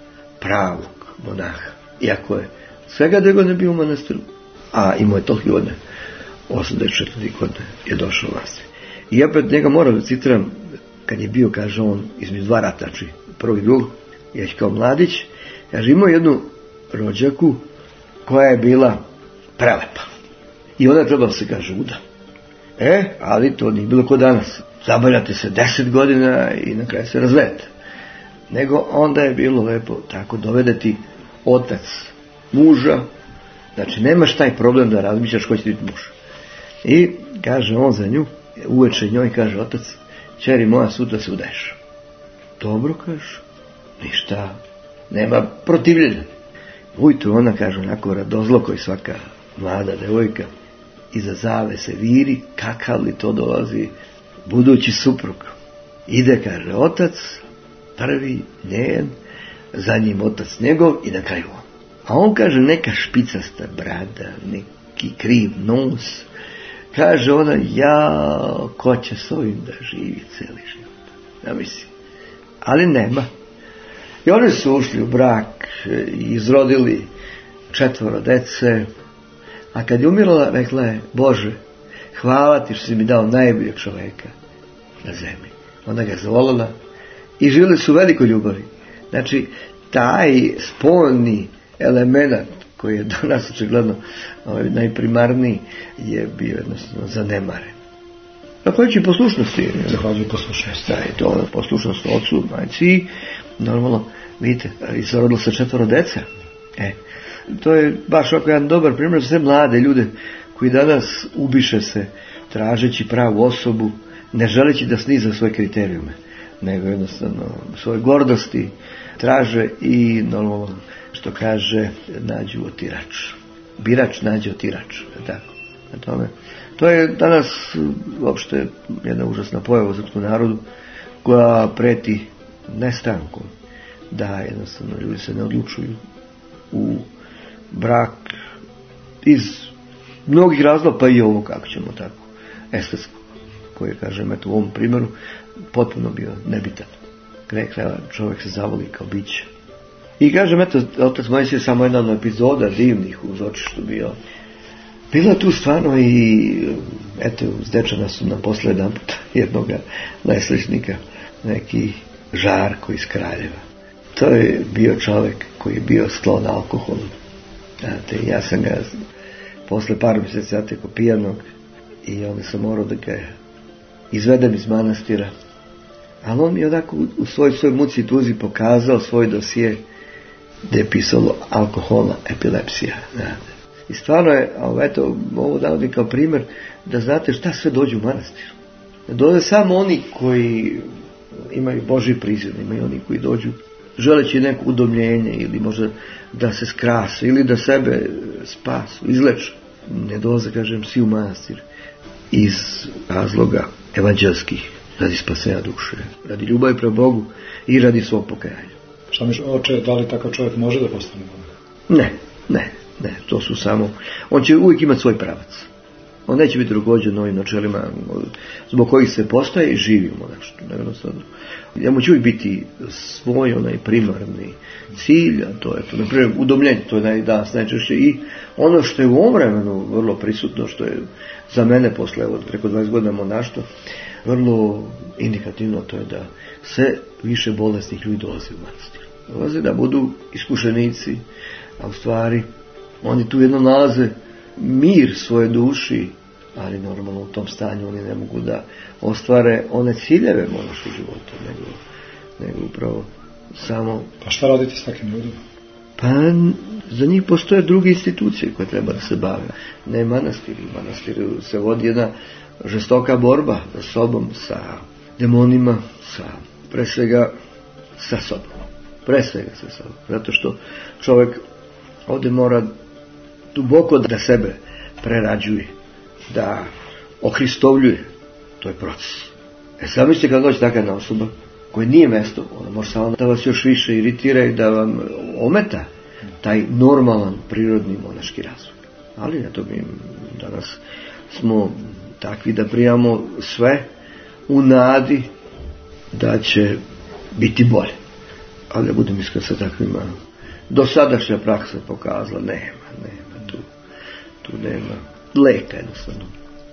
pravog monaha, iako je svega dve godine bio u manastiru, a imao je toliko godine, osamdeset četvrte godine je došao u vas. I opet njega moram da citiram, kad je bio, kaže on, između dva rata, znači prvog i drugog, ja kao mladić, kaže, imao jednu rođaku koja je bila prelepa. I ona trebala se, kaže, uda. E, ali to nije bilo ko danas. Zabavljate se deset godina i na kraju se razvedete. Nego onda je bilo lepo tako dovedeti otac muža, znači nemaš taj problem da razmišljaš ko će biti muž. I kaže on za nju, uveče njoj kaže otac, ćeri moja, sutra se udaješ. Dobro, kaže, ništa, nema protivljenja. Ujutru ona, kaže, onako radozloko i svaka mlada devojka, iza zavese viri, kakav li to dolazi budući suprug. Ide, kaže, otac, prvi, njen, za njim otac njegov i na kraju on. A on, kaže, neka špicasta brada, neki kriv nos. Kaže ona, ja, ko će s ovim da živi cijeli život? Ja mislim. Ali nema. I oni su ušli u brak i izrodili četvoro dece. A kad je umirala, rekla je, Bože, hvala ti što si mi dao najboljeg čoveka na zemlji. Ona ga je zavolila i živjeli su u velikoj ljubavi. Znači, taj spolni element koji je do nas očigledno ovaj, najprimarniji je bio jednostavno zanemaren. Zahvaljujući poslušnosti. Zahvaljujući poslušnosti. Da, je to poslušnost ocu, majci. Normalno, vidite, izrodilo se četvoro dece. E, to je baš ovako jedan dobar primjer za sve mlade ljude koji danas ubiše se tražeći pravu osobu, ne želeći da sniza svoje kriterijume, nego jednostavno svoje gordosti traže i normalno, što kaže, nađu otirač. Birač nađe otirač. Tako. Na tome. To je danas uopšte jedna užasna pojava u srpskom narodu koja preti nestankom, da jednostavno ljudi se ne odlučuju u brak iz mnogih razloga, pa i ovo, kako ćemo tako, estetskog, koji, kažem, eto, u ovom primjeru potpuno bio nebitan. Kraj kraja čovjek se zavoli kao biće. I kažem, eto, otac Mojsije je samo jedna od epizoda divnih u Zočištu bio. Bila tu stvarno i, eto, s dečana su nam posle jedan puta jednog nesrećnika, neki Žarko iz Kraljeva. To je bio čovjek koji je bio sklon alkoholu. Znate, ja sam ga posle par mjeseci zateko pijanog i onda sam morao da ga izvedem iz manastira. Ali on mi je odako u svoj, svoj muci i tuzi pokazao svoj dosije gdje je pisalo alkoholna epilepsija. Znate. I stvarno je, eto, ovo davodim kao primjer da znate šta sve dođe u manastir. Ne dođe samo oni koji imaju Božji prizir, imaju oni koji dođu želeći neko udomljenje ili možda da se skrase ili da sebe spasu, izleče. Ne dolaze, kažem, svi u manastir iz razloga evanđelskih, radi spasenja duše, radi ljubavi prema Bogu i radi svog pokajanja. Šta misliš, oče, da li takav čovjek može da postane monah? Ne, ne, ne, to su samo, on će uvijek imati svoj pravac. On neće biti rukovođen novim načelima zbog kojih se postaje i živi u monaštvu. Jednostavno. Njemu će uvijek biti svoj onaj primarni cilj, a to je to, na primjer, udomljenje, to je naj, danas najčešće. I ono što je u ovom vremenu vrlo prisutno, što je za mene posle od preko dvadeset godina monaštva vrlo indikativno, to je da sve više bolesnih ljudi dolazi u manastir. Dolaze da budu iskušenici, a u stvari oni tu jedno nalaze mir svoje duši, ali normalno u tom stanju oni ne mogu da ostvare one ciljeve monaškog života, nego, nego upravo samo... Pa šta raditi s takim ljudima? Pa za njih postoje druge institucije koje treba da se bave. Ne manastir. U manastiru se vodi jedna žestoka borba sa sobom, sa demonima, sa, pre svega sa sobom. Pre svega sa sobom. Zato što čovjek ovdje mora duboko da sebe prerađuje, da ohristovljuje. To je proces. E sad mislite kad dođe takva jedna osoba koja nije mesto, ona može samo da vas još više iritira i da vam ometa taj normalan, prirodni monaški razvoj. Ali eto mi danas smo takvi da prijamo sve u nadi da će biti bolje. Ali da budem iskren sa takvima, dosadašnja praksa pokazala, nema, nema tu, tu nema leka jednostavno.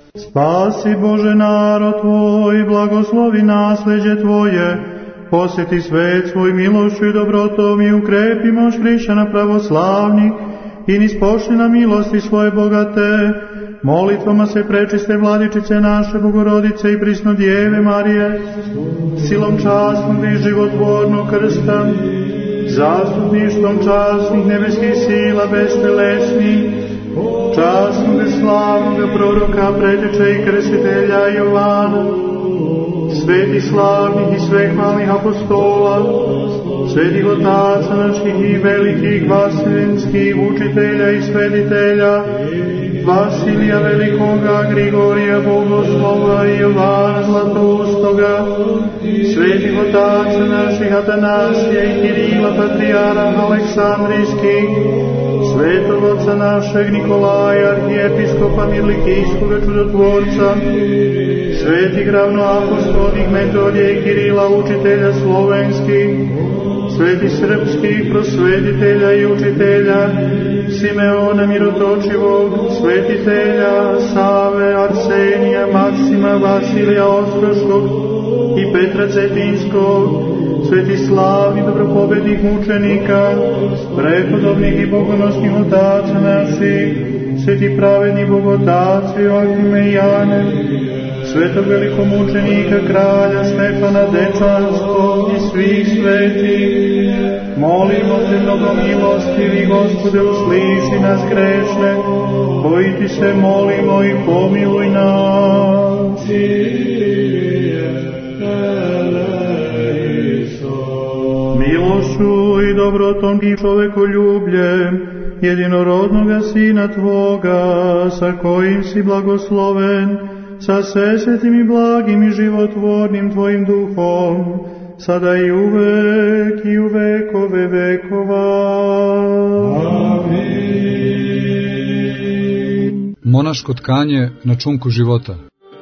Spasi Bože narod Tvoj, blagoslovi nasleđe Tvoje, posjeti svet svoj milošću i dobrotom i ukrepi moć hrišćana pravoslavnih i nispošli na milosti svoje bogate. Molitvama se prečiste vladičice naše Bogorodice i prisno Djeve Marije, silom časnog i životvornog krsta, zastupništvom časnih nebeskih sila bestelesnih, časnog i slavnog proroka, preteča i krstitelja Jovana, svetih slavnih i svehvalnih apostola, svetih otaca naših i velikih vaseljenskih učitelja i svetitelja, Vasilija Velikoga, Grigorija Bogoslova i Jovana Zlatoustoga, svetih otaca naših Atanasija i Kirila Patrijara Aleksandrijskih, svetog oca našeg Nikolaja, arhijepiskopa Mirlikijskoga čudotvorca, svetih ravnoapostolnih Metodija i Kirila, učitelja slovenskih, svetih srpskih prosvetitelja i učitelja, Simeona Mirotočivog, svetitelja Save, Arsenija, Maksima, Vasilija Ostroškog i Petra Cetinskog, svetih slavnih dobropobednih mučenika, prepodobnih i bogonosnih otaca naših, svetih pravednih bogotaca Joakime i Jane, svetog velikomučenika kralja Stefana Dečanskog i svih svetih. Molimo te, mnogo milostivi Gospode, usliši nas grešne, koji ti se molimo i pomiluj nas. Milošću i dobrotom i čovekoljubljem jedinorodnoga Sina Tvoga, sa kojim si blagosloven, sa svesvetim i blagim i životvornim Tvojim duhom, sada i uvek i u vekove vekova. Amin. Monaško tkanje na čunku života.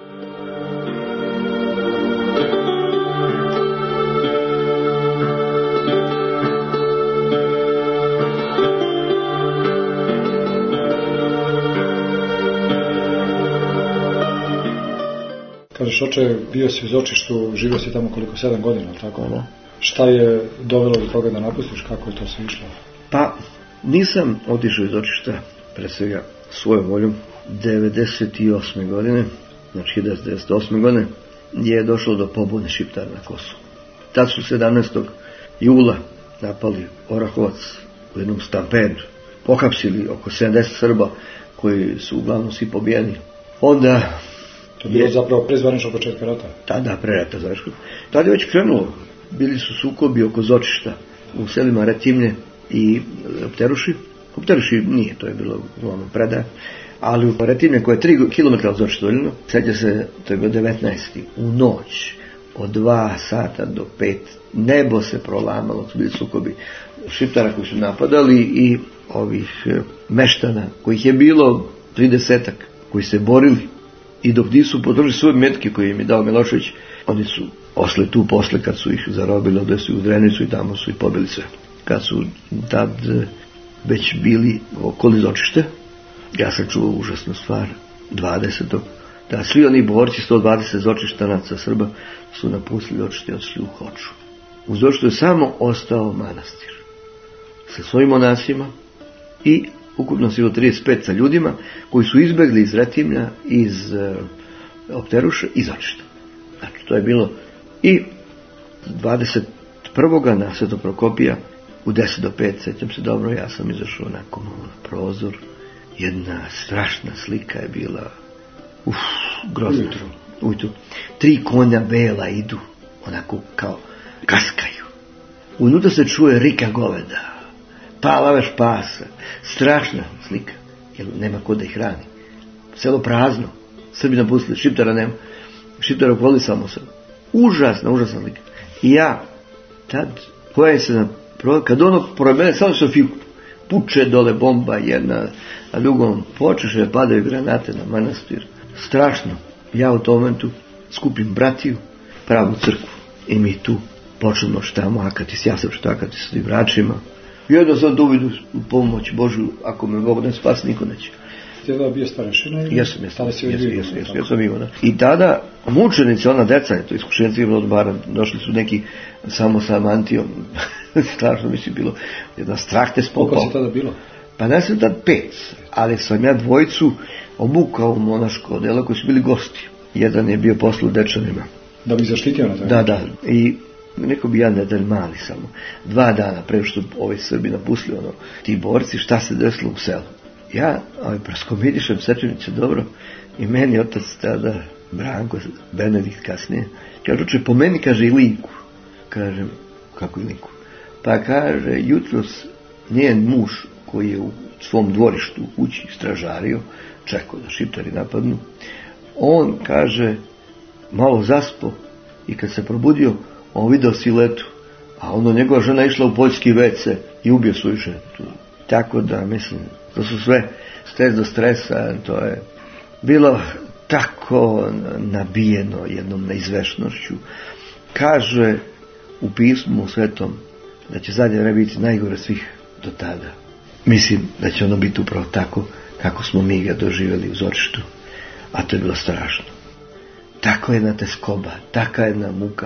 Kažeš, oče, bio si u Zočištu, živio si tamo koliko, sedam godina, tako? Da. Šta je dovelo do toga da napustiš, kako je to sve išlo? Pa, nisam otišao iz Zočišta, pre svega svojom voljom, devedeset osme godine, znači hiljadu devetsto osme godine, je došlo do pobune Šiptara na Kosovu. Tad su sedamnaestog jula napali Orahovac u jednom stampedu, pohapsili oko sedamdeset Srba, koji su uglavnom svi pobijeni. Onda... To je bilo je, zapravo pre zvaničnog početka rata? Tada, pre rata zvaničnog. Tada je već krenulo. Bili su sukobi oko Zočišta u selima Retimlje i Opteruši. Opteruši nije, to je bilo uglavnom predaja. Ali u Retimlje, koje je tri kilometra od Zočišta udaljeno, sjeća se, to je bio devetnaesti u noć, od dva sata do pet, nebo se prolamalo, su bili sukobi Šiptara koji su napadali i ovih meštana, kojih je bilo tridesetak, koji se borili i dok nisu potrošili svoje metke koje im je dao Milošević, oni su osle tu posle kad su ih zarobili, odnesli u Drenicu i tamo su ih pobili sve. Kad su tad već bili okoli Zočište, ja sam čuo užasnu stvar, dvadesetog da svi oni borci, sto dvadeset Zočištanaca Srba, su napustili Zočište i otišli u Hoču. U Zočištu je samo ostao manastir sa svojim monasima i ukupno bilo trideset pet sa ljudima koji su izbegli iz Retimlja, iz e, Opteruša i Zočišta. Znači, to je bilo i dvadeset prvog na Sveto Prokopija u deset do pet, sjećam se dobro, ja sam izašao onako malo na prozor, jedna strašna slika je bila, uf, grozna. Ujutru. Ujutru. Tri konja bela idu, onako kao kaskaju. Unutra se čuje rika goveda, palaveš pasa, strašna slika, jer nema ko da ih hrani. Selo prazno, Srbi napustili, Šiptara nema, Šiptara okoli samo se. Užasna, užasna slika. I ja, tad, pojavi se na prozor, kad ono pored mene, samo se fiku, puče dole bomba jedna, a drugom počeše, padaju granate na manastir. Strašno. Ja u tom momentu skupim bratiju, pravu crkvu, i mi tu počnemo štamo akatis, ja sam što akatis s divračima. Jedno sam da uvidu u pomoć Božju, ako me Bog ne spasi, niko neće. Ti je da bio starešina? Jesam, jesam, jesam, jesam, jesam, jesam bio. I tada mučenici, ona deca, to iskušenci je bilo odbara, došli su neki samo sa mantijom, strašno mi si bilo, jedna strah te spopao. Koliko si tada bilo? Pa ne sam tad pet, ali sam ja dvojicu obukao u monaško odelo koji su bili gosti. Jedan je bio posle u Dečanima. Da bi zaštitio na taj? Da, da. I neko bi ja nedelj mali samo. Dva dana pre što ovi Srbi napustili ono, ti borci, šta se desilo u selu. Ja, ovaj, praskomidišem Sečenice dobro i meni otac tada, Branko, Benedikt kasnije, kaže, oče, po meni, kaže, i linku. Kažem, kako i linku? Pa kaže, jutros njen muž koji je u svom dvorištu u kući stražario, čekao da Šiptari napadnu, on, kaže, malo zaspo i kad se probudio, on video siletu, a ono njegova žena išla u poljski ve ce i ubio svoju ženu. Tako da, mislim, to su sve stres do stresa, to je bilo tako nabijeno jednom neizvešnošću. Kaže u pismu svetom da će zadnje vreme biti najgore svih do tada. Mislim da će ono biti upravo tako kako smo mi ga doživjeli u Zočištu, a to je bilo strašno. Tako jedna teskoba, taka jedna muka,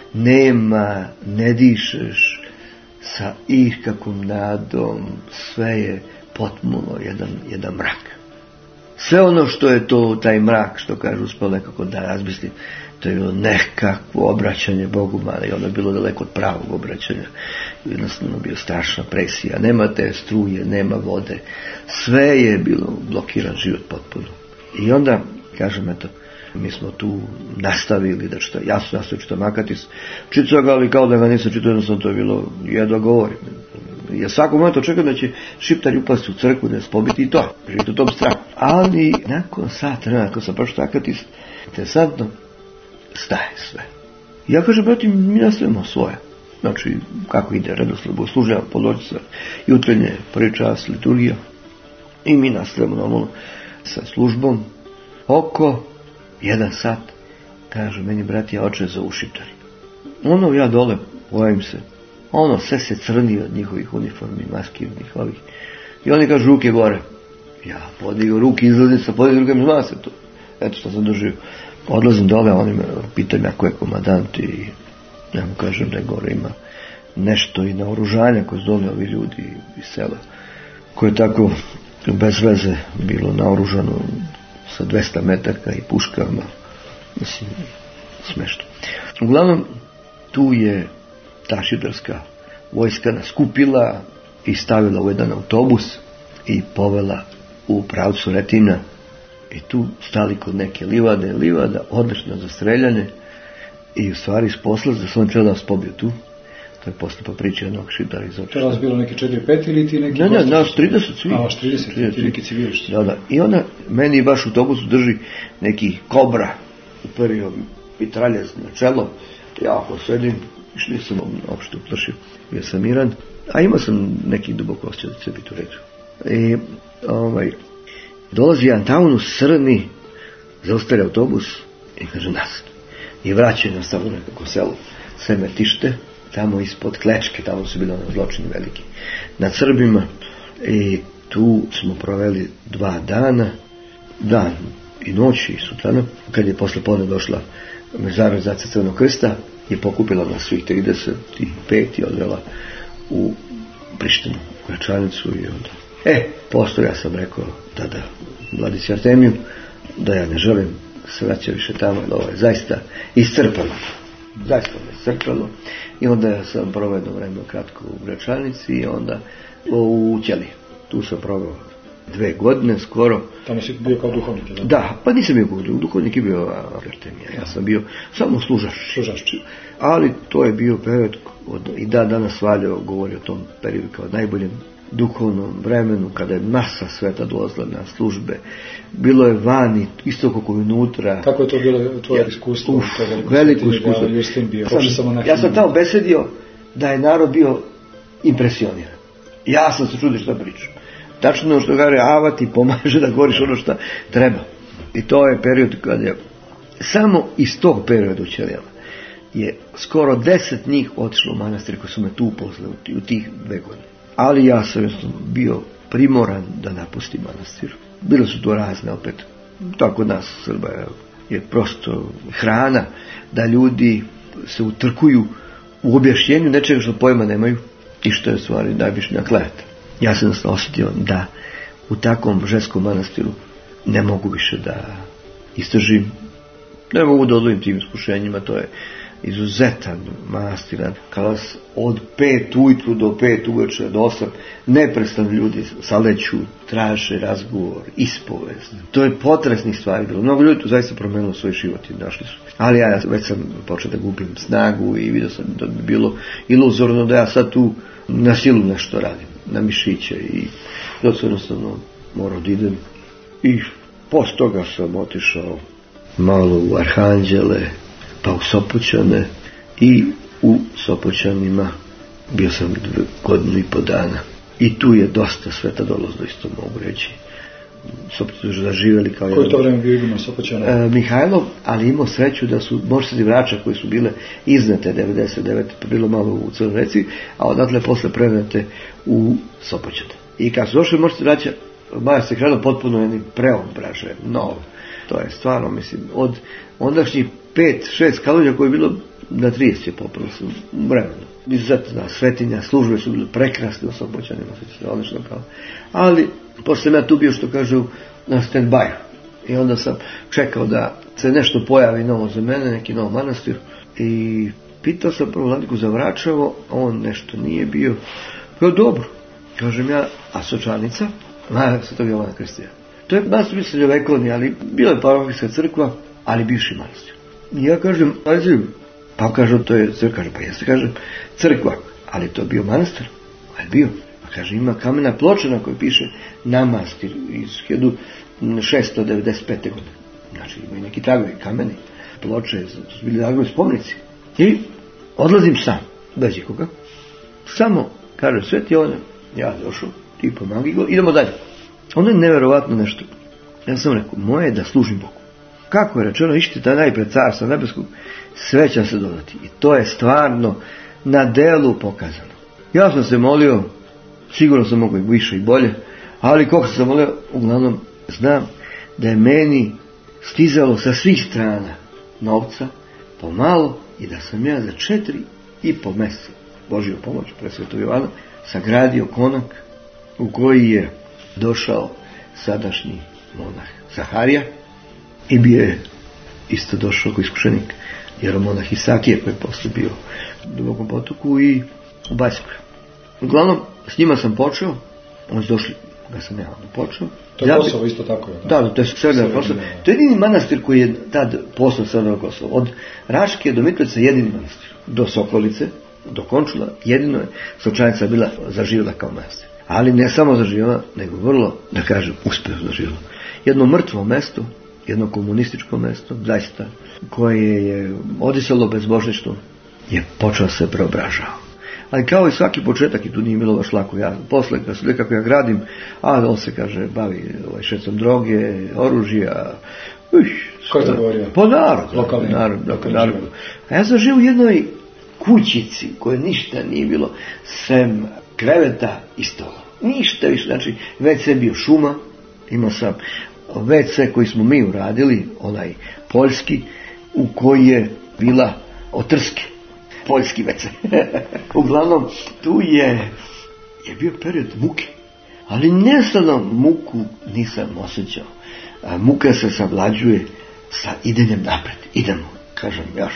nema, ne dišeš sa ikakvom nadom, sve je potpuno jedan, jedan mrak. Sve ono što je to, taj mrak, što kažu, uspio nekako da razmislim, to je bilo nekakvo obraćanje Bogu, ali ono je bilo daleko od pravog obraćanja. Jednostavno bio strašna presija, nema te struje, nema vode, sve je bilo blokiran život potpuno. I onda, kažem, eto, mi smo tu nastavili da čita, ja sam nastavio čitam akatis, čitao ga, ali kao da ga nisam čitao, jednostavno to je bilo, jedva govorim. Ja svako moment očekam da će Šiptari upasti u crkvu, da se pobiti i to, živite u tom strahu. Ali nakon sat, nakon sam prošao akatis, interesantno, staje sve. Ja kažem, brati, mi nastavimo svoje. Znači, kako ide redosled bogosluženja, podločica, jutrenje, prvi čas, liturgija. I mi nastavimo normalno sa službom. Oko jedan sat, kaže meni, brati, ja oče zovu Šiptari. Ono, ja dole, pojavim se. Ono, sve se crni od njihovih uniformi, maski, od njihovih. I oni kažu, ruke gore. Ja podigao ruke, izlazim sa podigao ruke, zna se to. Eto što sam doživio. Odlazim dole, oni me pitaju me ko je komandant i ja mu kažem da je gore ima nešto i naoružanja koje su dole ovi ljudi iz sela, koje je tako bez veze bilo naoružano sa dvesta metaka i puškama. Mislim, smešno. Uglavnom, tu je ta šiptarska vojska nas skupila i stavila u jedan autobus i povela u pravcu Retina i tu stali kod neke livade, livada odlično za streljanje i u stvari isposla da sam trebao da nas pobio tu. To je posle pa priče jednog Šiptara iz Zočišta. To je bilo neki četiri pet ili ti neki... Ne, ne, nas trideset svi. A, vas trideset, ti neki civilišti. Da, da. I onda meni baš u autobusu drži neki kobra uperio mitraljez na čelo. Ja ako sedim, još nisam uopšte uplašio, bio sam miran, a imao sam neki duboko osjećaj da će biti u redu. I, ovaj, Dolazi jedan taun srni, zaustavi autobus i kaže nas. I vraćaju nas tamo nekako selu Seme Tište, tamo ispod Klečke, tamo su bili ono zločini veliki nad Srbima. I tu smo proveli dva dana, dan i noć i sutrana. Kad je posle podne došla Međunarodna organizacija Crvenog krsta, je pokupila nas svih trideset pet i odvela u Prištinu, u Gračanicu i onda. E, posto ja sam rekao tada Vladici Artemiju da ja ne želim se vraća više tamo, jer ovo je zaista iscrpano. Zaista me iscrpano. I onda ja sam proveo jedno vreme kratko u Gračanici i onda u Ćeliji. Tu sam proveo dve godine skoro. Tamo si bio kao duhovnik, da? Da, pa nisam bio kao duhovnik, je bio Artemija. Ja sam bio samo služač. Služač. Ali to je bio period, od, i da danas Valjo govori o tom periodu kao najboljem duhovnom vremenu, kada je masa sveta dolazila na službe. Bilo je vani, isto kako unutra. Kako je to bilo tvoje ja, iskustvo? Uf, veliko iskustvo. Bio, sam, ja sam tamo besedio da je narod bio impresioniran. Ja sam se čudio što pričam. Tačno što kaže Ava ti pomaže da govoriš ono što treba. I to je period kada je samo iz tog perioda u Ćelijama je skoro deset njih otišlo u manastir koji su me tu upoznali u tih dve godine. Ali ja sam bio primoran da napustim manastir. Bile su to razne opet. Tako kod nas Srba je prosto hrana da ljudi se utrkuju u objašnjenju nečega što pojma nemaju i što je stvari najvišnja kleta. Ja sam se osjetio da u takvom ženskom manastiru ne mogu više da istražim, ne mogu da odlovim tim iskušenjima, to je izuzetan manastir. Kada vas od pet ujutru do pet uveče do osam neprestano ljudi saleću, traže razgovor, ispovest. To je potresnih stvari bilo. Mnogo ljudi tu zaista promenilo svoj život i našli su. Ali ja već sam počeo da gubim snagu i vidio sam da bi bilo iluzorno da ja sad tu na silu nešto radim, na mišiće i da se jednostavno morao da idem. I posle toga sam otišao malo u Arhanđele, pa u Sopoćane i u Sopoćanima bio sam godinu i po dana. I tu je dosta sveta dolazilo, isto mogu reći. Sopoćani su zaživjeli kao jedan... Koji to vreme bio iguma Sopoćana? E, Mihajlov, ali imao sreću da su mošćadi vraća koji su bile iznete devedeset devete pa bilo malo u Crnoj Reci, a odatle posle prenete u Sopoćane. I kad su došli mošćadi vraća, Maja se krenuo potpuno jednim preobražaje, novo. To je stvarno, mislim, od ondašnjih pet, šest kalonja koje je bilo na trideset je popilo su vremenu. Izuzetna svetinja, službe su bile prekrasne u Sopoćanima, odlično kao. Ali, posle sam ja tu bio, što kažu, na stand-by. I onda sam čekao da se nešto pojavi novo za mene, neki nov manastir. I pitao sam prvo Vladiku za Vračevo, on nešto nije bio. Kao dobro, kažem ja, a Sočanica? Maja Svetog Jovana Krstitelja. To je manastir srednjovekovni, ali bila je parohijska crkva, ali bivši manastir. I ja kažem, pazi, pa kažem, to je crkva, kaže, pa jeste, kažem, crkva, ali to je bio manastir, ali bio. Pa kaže, ima kamena ploča na kojoj piše manastir iz hiljadu šesto devedeset pete. godine. Znači, ima i neki tragovi, kameni, ploče, to su bili tragovi spomnici. I odlazim sam, bez ikoga, samo, kaže, Sveti Jovan, ja došao, ti pomagi go, idemo dalje. Ono je neverovatno nešto. Ja sam rekao, moje je da služim Bogu. Kako je rečeno, išti ta najpred carstva nebeskog, sve će se dodati. I to je stvarno na delu pokazano. Ja sam se molio, sigurno sam mogao i više i bolje, ali koliko sam se molio, uglavnom znam da je meni stizalo sa svih strana novca pomalo i da sam ja za četiri i po mjeseca, Božju pomoć, pre Svetog Jovana, sagradio konak u koji je došao sadašnji monah Zaharija i bio je isto došao kao iskušenik jeromonah Isakije koji je posle bio u Dubokom potoku i u Bajskoj. Uglavnom, s njima sam počeo, oni su došli, ga sam ja onda počeo. To je Kosovo isto tako je. Da, da, to je Severno Kosovo. To je jedini manastir koji je tad postao Severno Kosovo. Od Raške do Mitrovice jedini manastir. Do Sokolice, do Končula, jedino je Sočanica bila zaživjela kao manastir. Ali ne samo zaživjela, nego vrlo, da kažem, uspješno zaživjela. Jedno mrtvo mesto, jedno komunističko mesto, zaista, koje je odisalo bezbožništvo, je počeo se preobražao. Ali kao i svaki početak, i tu nije bilo baš lako. Ja, posle, kako ja gradim, a on se, kaže, bavi ovaj, švercom droge, oružja. Uš, ko je to govorio? Po narod. Lokalni. Narod, lokalni narod. A ja sam živio u jednoj kućici koje ništa nije bilo sem kreveta i stola. Ništa više. Znači, ve ce je bio šuma, imao sam ve ce koji smo mi uradili, onaj poljski, u koji je bila otrske. Poljski ve ce. Uglavnom, tu je, je bio period muke. Ali ne samo muku nisam osjećao. A muka se savlađuje sa idenjem napred. Idemo, kažem, još.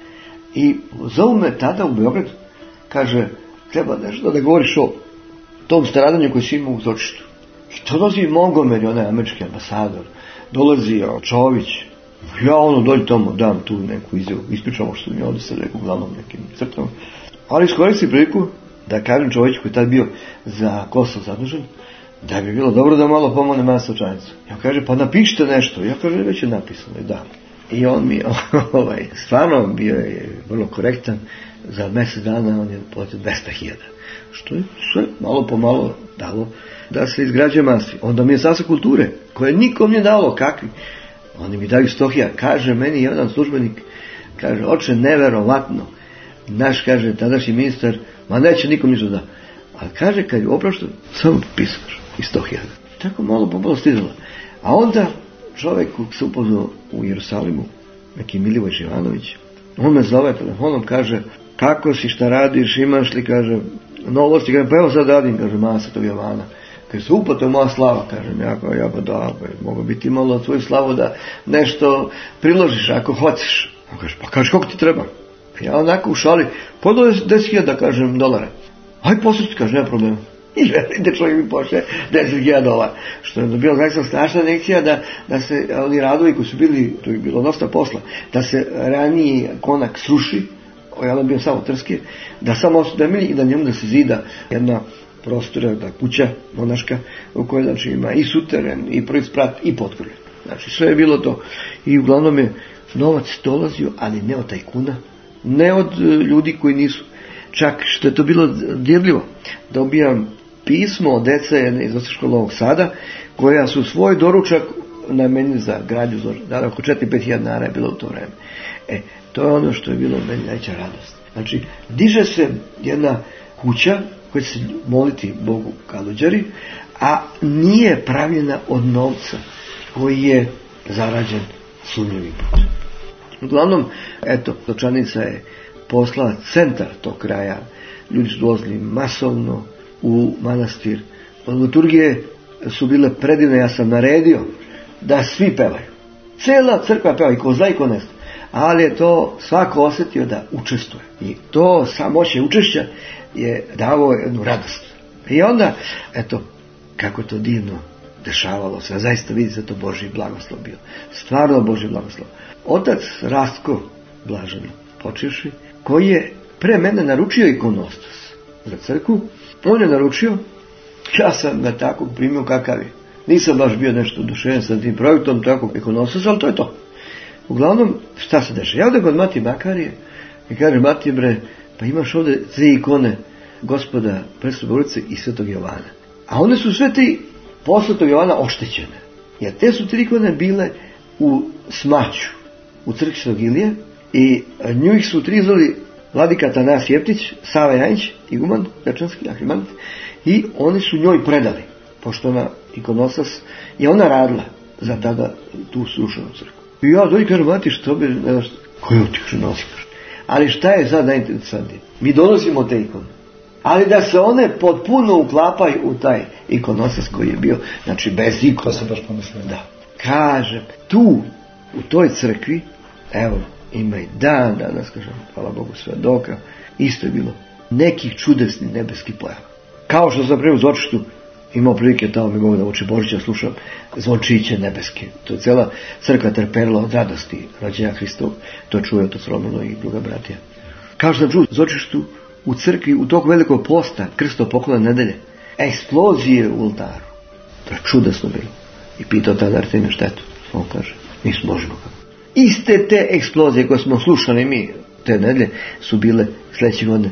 I zovu me tada u Beograd, kaže, treba nešto da govoriš o tom stradanju koji si imao u Zočištu. I to dolazi Montgomery, onaj američki ambasador, dolazi Čović. Ja ono dođu tamo, dam tu neku izjavu, ispričamo što mi ovdje se rekao, uglavnom nekim crtama. Ali iskoristim priliku da kažem Čoviću koji je tad bio za Kosovo zadužen, da bi bilo dobro da malo pomogne Masočanicu. Ja kaže, pa napišite nešto. Ja kaže, već je napisano i da. I on mi, ovaj, stvarno bio je vrlo korektan. Za mjesec dana on je platio dvesta hiljada. Što je sve malo po malo dalo da se izgrađuje masi. Onda mi je Ministarstvo kulture, koje nikom nije dalo, kakvi. Oni mi daju sto hiljada. Kaže meni jedan službenik, kaže, oče, neverovatno. Naš, kaže, tadašnji ministar, ma neće nikom ništa da. Ali kaže, kad je opraštao, samo pisaš i sto hiljada. Tako malo po malo stizalo. A onda čovjek koji se upoznao u Jerusalimu, neki Milivoj Živanović, on me zove telefonom, kaže, kako si, šta radiš, imaš li, kaže, novosti, kaže, pa evo sad radim, kaže, masa tog Jovana. Kaže, super, to je moja slava, kažem, ja kao, ja pa da, pa mogu biti malo tvoju slavu da nešto priložiš ako hoćeš. On kaže, pa kaže, koliko ti treba? Ja onako u šali, pa do deset hiljada, kažem, dolara. Aj poslušati, kaže, nema problema. I verite, čovjek mi pošle deset hiljada dolara. Što je bilo zaista strašna lekcija da, da se oni radovi koji su bili, to je bilo dosta posla, da se raniji konak sruši, ja sam bio samo Trske, da samo osudemili i da njemu da se zida jedna prostora, da kuća monaška u kojoj znači ima i suteren, i prvi sprat, i potkrlje. Znači sve je bilo to. I uglavnom je novac dolazio, ali ne od tajkuna, ne od ljudi koji nisu. Čak što je to bilo dirljivo, dobijam pismo od dece iz Osječkog Novog Sada, koja su svoj doručak namenili za gradnju Zočišta. Da, oko četiri do pet hiljada dinara je bilo u to vreme. E, to je ono što je bilo meni najveća radost. Znači, diže se jedna kuća koja će se moliti Bogu Kaluđeri, a nije pravljena od novca koji je zarađen sumnjivim putem. Uglavnom, eto, Zočanica je poslala centar tog kraja. Ljudi su dolazili masovno u manastir. Liturgije su bile predivne, ja sam naredio da svi pevaju. Cela crkva peva, i ko zna i ko ne zna. Ali je to svako osjetio da učestvuje. I to samoće učešća je davo jednu radost. I onda, eto, kako to divno dešavalo se. Zaista vidi se to Božji blagoslov bio. Stvarno Božji blagoslov. Otac Rastko Blaženi počivši, koji je pre mene naručio ikonostas za crkvu, on je naručio, ja sam ga tako primio kakav je. Nisam baš bio nešto oduševljen sa tim projektom takvog ikonostasa, ali to je to. Uglavnom, šta se dešava? Ja ovdje kod Matije Makarije i kaže, Matije bre, pa imaš ovdje tri ikone Gospoda Presvoborice i Svetog Jovana. A one su sve tri posle Svetog Jovana oštećene. Jer te su tri ikone bile u smaću, u crkvi Svetog Ilije, i njih su trizali vladika Tanas Jeftić, Sava Janjić, iguman, Dečanski, ahrimant, i oni su njoj predali, pošto ona ikonostas je ona radila za tada tu srušenu crkvu. I ja dođi kažem, Mati, što bi, ne znaš, koju ti kažem nosi? Ali šta je sad najinteresantnije? Mi donosimo te ikone, ali da se one potpuno uklapaju u taj ikonostas koji je bio, znači bez ikona. To sam baš pomislio. Da. Kažem, tu, u toj crkvi, evo, ima i dan danas, kažem, hvala Bogu svedoka, isto je bilo nekih čudesnih nebeskih pojava. Kao što sam prije u Zočištu imao prilike tamo mi mogu da uči Božića, slušam zvončiće nebeske. To je cijela crkva trperila od radosti rođenja Hristovog. To čuje otac Romano i druga bratija. Kao što sam čuo u Zočištu, u crkvi, u toku velikog posta, krsto poklona nedelje, eksplozije u oltaru. To je čudesno bilo. I pitao tada Artemiju štetu. On kaže, mi smo možemo kako. Iste te eksplozije koje smo slušali mi te nedelje su bile sljedeće godine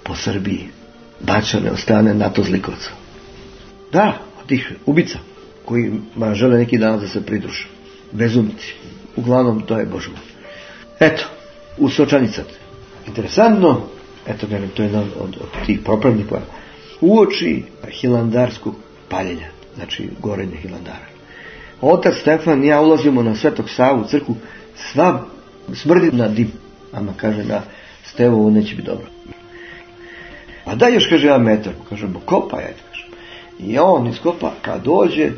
po Srbiji bačane od strane NATO zlikovca. Da, od tih ubica kojima žele neki dan da se pridruže. Bezumci. Uglavnom to je Božo. Eto, u Sočanica. Interesantno, eto kažem, to je jedan od, od tih popravnika uoči hilandarskog paljenja, znači gorenje hilandara. Otac Stefan i ja ulazimo na Svetog Savu u crkvu, sva smrdi na dim, ama kaže na Stevo, ovo neće biti dobro. A da još, kaže, ja metar, kažemo, kopa, ja kažem. I on iskopa, kad dođe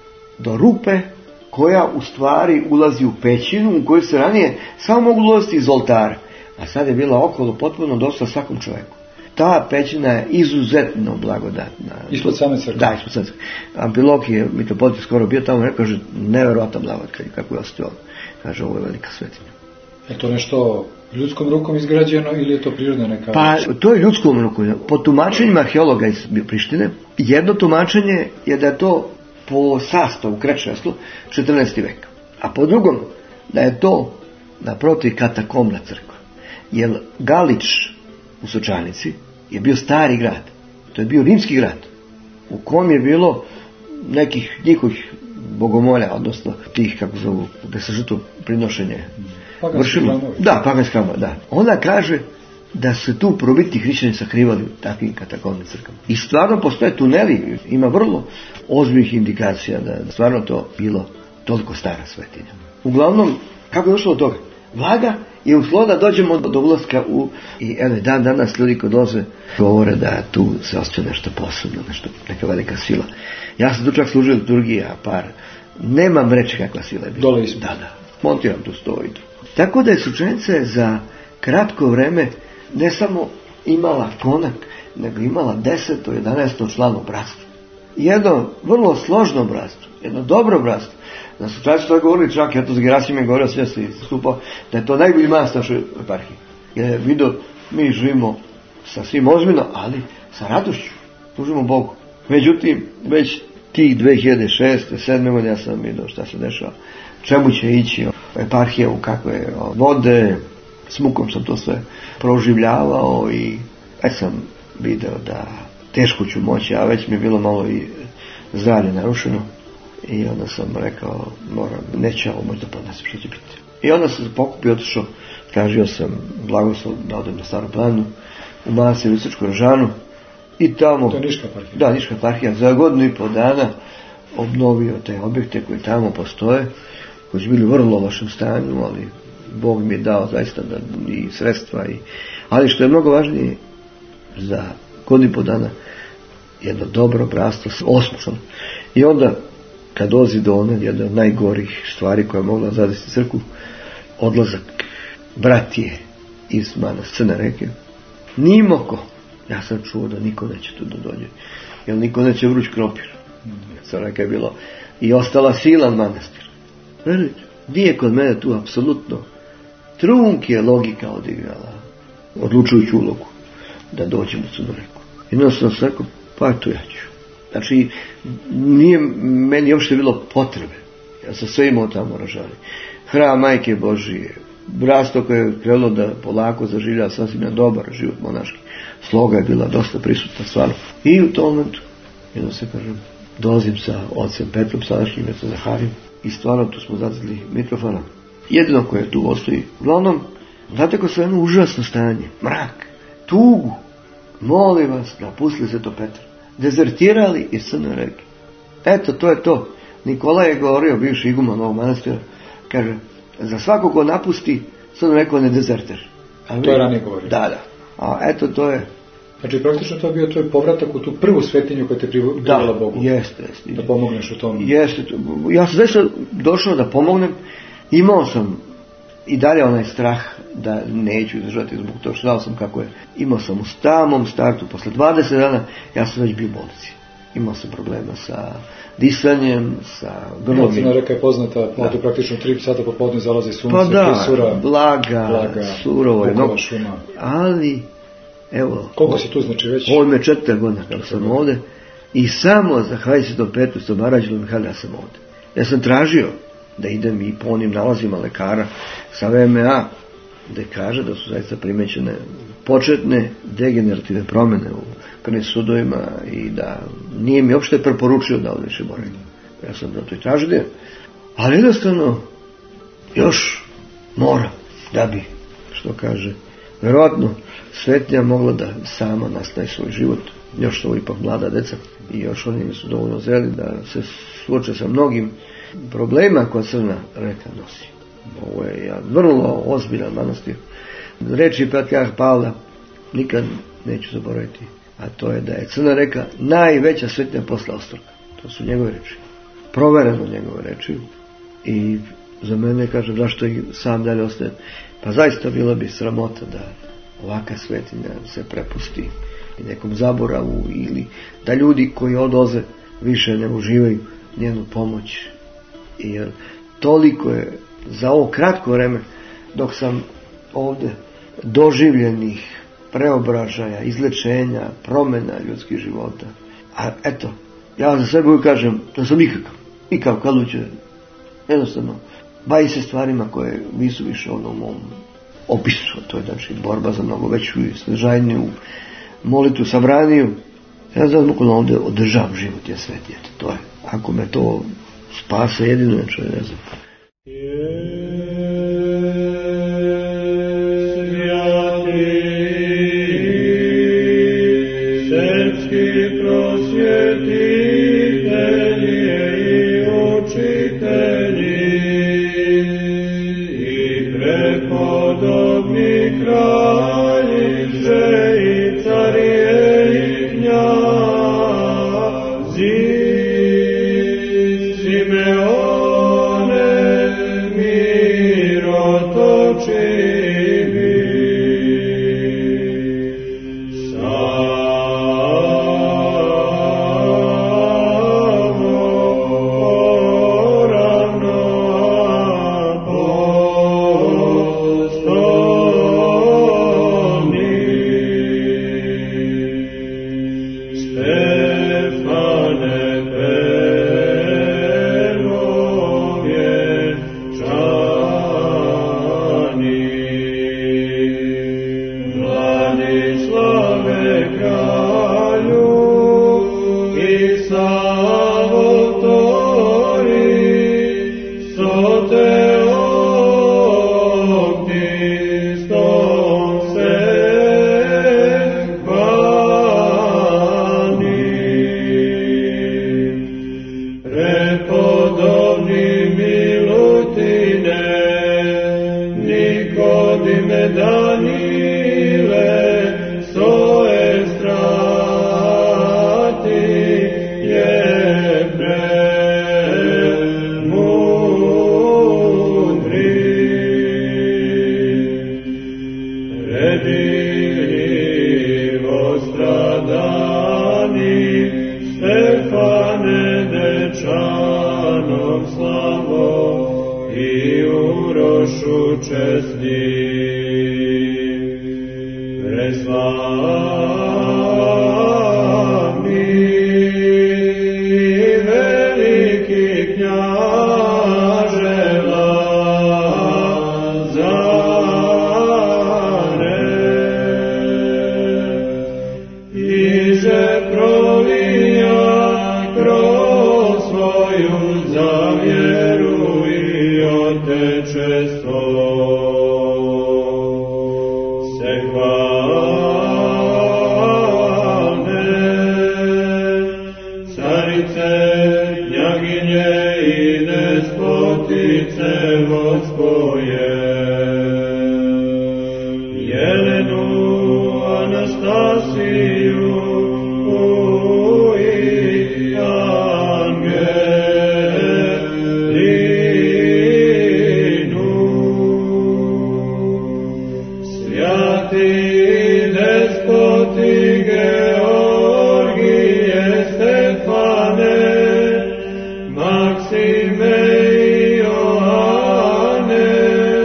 do rupe koja u stvari ulazi u pećinu u kojoj se ranije samo mogu ulaziti iz oltara, a sad je bila okolo potpuno dosta svakom čovjeku. Ta pećina je izuzetno blagodatna. Ispod same crkve. Da, ispod same crkve. Amfilohije, mitropolit skoro bio tamo, rekao, kaže, nevjerojatna blagodat, kako je ostio. Kaže, ovo je velika svetinja. Je to nešto ljudskom rukom izgrađeno ili je to prirodna neka? Pa, to je ljudskom rukom. Po tumačenjima arheologa iz Prištine, jedno tumačenje je da je to po sastavu krečeslu četrnaesti vek. A po drugom, da je to naprotiv katakomna crkva. Jer Galič u Sočanici je bio stari grad. To je bio rimski grad u kom je bilo nekih njihovih bogomolja, odnosno tih, kako zovu, da se žrtvo prinošenje vršilo. Da, paganski hramovi, da. Ona kaže da se tu probiti hrišćani sakrivali u takvim katakomnim crkvama. I stvarno postoje tuneli, ima vrlo ozbiljnih indikacija da je stvarno to bilo toliko stara svetinja. Uglavnom, kako je došlo do toga? Vlaga je uslova da dođemo do ulaska u... I evo, dan danas ljudi koji dolaze govore da tu se osjeća nešto posebno, nešto, neka velika sila. Ja sam tu čak služio liturgija, par. Nemam reći kakva sila je bila. Dole ispod. Da, da. Montiram tu stoji. Tako da je Sočanica za kratko vreme ne samo imala konak, nego imala deseto, jedanaesto člano bratstvo. Jedno vrlo složno bratstvo, jedno dobro bratstvo. Na Sočanici to je govorili čak, ja to s Gerasim je govorio, sve se istupao, da je to najbolji manastir našoj eparhiji. Jer je vidio, mi živimo sa svim ozbiljno, ali sa radošću, služimo Bogu. Međutim, već tih dve hiljade šeste. sedme godine ja sam vidio šta se dešava, čemu će ići eparhija, u kakve vode, s mukom sam to sve proživljavao i već sam vidio da teško ću moći, a već mi je bilo malo i zdravlje narušeno. I onda sam rekao, moram, neće ovo možda podnesim, što će biti. I onda sam se pokupio, otišao, tražio sam blagoslov da odem na Staru Planinu, u manastir Visočku Rožanu, i tamo... To je Niška eparhija. Da, Niška eparhija. Za godinu i pol dana obnovio te objekte koji tamo postoje, koji su bili u vrlo lošem stanju, ali Bog mi je dao zaista da, i sredstva. I, ali što je mnogo važnije, za godinu i pol dana jedno dobro bratstvo, osmošno. I onda, kad dolazi do one, jedna od najgorih stvari koja je mogla zadesiti crkvu, odlazak bratije iz manastira Crne Reke, nimoko, ja sam čuo da niko neće tu da dođe, jer niko neće vruć kropir. Crna Reka je bilo i ostala silan manastir. Verujte, nije kod mene tu apsolutno trunk je logika odigrala odlučujuću ulogu da dođem u Crnu Reku. Jednostavno sam rekao, pa tu ja ću. Znači, nije meni uopšte bilo potrebe. Ja sam sve imao tamo Rožani. Hram Majke Božije, bratstvo koje je krenulo da polako zaživlja sasvim jedan dobar život monaški. Sloga je bila dosta prisutna stvarno. I u tom momentu, jedno se kažem, dolazim sa ocem Petrom, sadašnjim mecom Zaharijom, i stvarno tu smo zazili mikrofona. Jedino koje tu ostoji. Uglavnom, znate ko sve jedno užasno stanje, mrak, tugu, molim vas, napustili se to Petra. Dezertirali iz Crne Reke. Eto, to je to. Nikola je govorio, bivši iguman ovog manastira, kaže, za svakog ko napusti Crnu Reku on je dezerter. To je ranije govorio. Da, da. A eto, to je... Znači, praktično to je bio tvoj povratak u tu prvu svetinju koja te privela Bogu. Da, jeste, jeste. Da pomogneš u tom. Jeste. Ja sam zaista došao da pomognem. Imao sam i dalje onaj strah da neću izdržati zbog toga što znao sam kako je. Imao sam u samom startu, posle dvadeset dana, ja sam već bio u bolnici. Imao sam problema sa disanjem, sa grlom. Crna Reka je poznata, ovdje praktično tri sata popodne zalazi sunce, pa da, prisura, blaga, blaga, surovo je bukova šuma. Ali, evo... Koliko si tu, znači već? Ovo me četiri godina kada sam ovdje. I samo, zahvaljujući do Petru, s Obarađilu Mihajla, ja sam ovdje. Ja sam tražio da idem i po onim nalazima lekara sa V M A, gde kaže da su zaista primećene početne degenerativne promjene u krvnim sudovima i da nije mi uopšte preporučio da odem šiborenje. Ja sam zato i tražio, ali jednostavno još mora da bi, što kaže, vjerojatno Svetnja mogla da sama nastaje svoj život. Još su ipak mlada deca i još oni su dovoljno zreli da se suoče sa mnogim problema koje Crna reka nosi. Ovo je ja, vrlo ozbiljan manastir. Reči patrijarh Pavla nikad neću zaboraviti, a to je da je Crna reka najveća svetnja posle Ostroga. To su njegove reči. Provereno njegove reči. I za mene, kažem, zašto i sam dalje ostaje. Pa zaista bilo bi sramota da ovaka svetinja se prepusti i nekom zaboravu ili da ljudi koji odoze više ne uživaju njenu pomoć. Jer toliko je za ovo kratko vreme dok sam ovdje doživljenih preobražaja, izlečenja, promjena ljudskih života. A eto, ja za sebe uvijek kažem da sam ikakav, ikav kaluće, jednostavno bavi se stvarima koje nisu više ono u mom opisu, to je znači borba za mnogo veću i snažajniju molitvu, sabraniju. Ja znam bukvalno ovdje održavam život je sveti, to je. Ako me to spase jedino, neče ne znam. Maxime Ioanne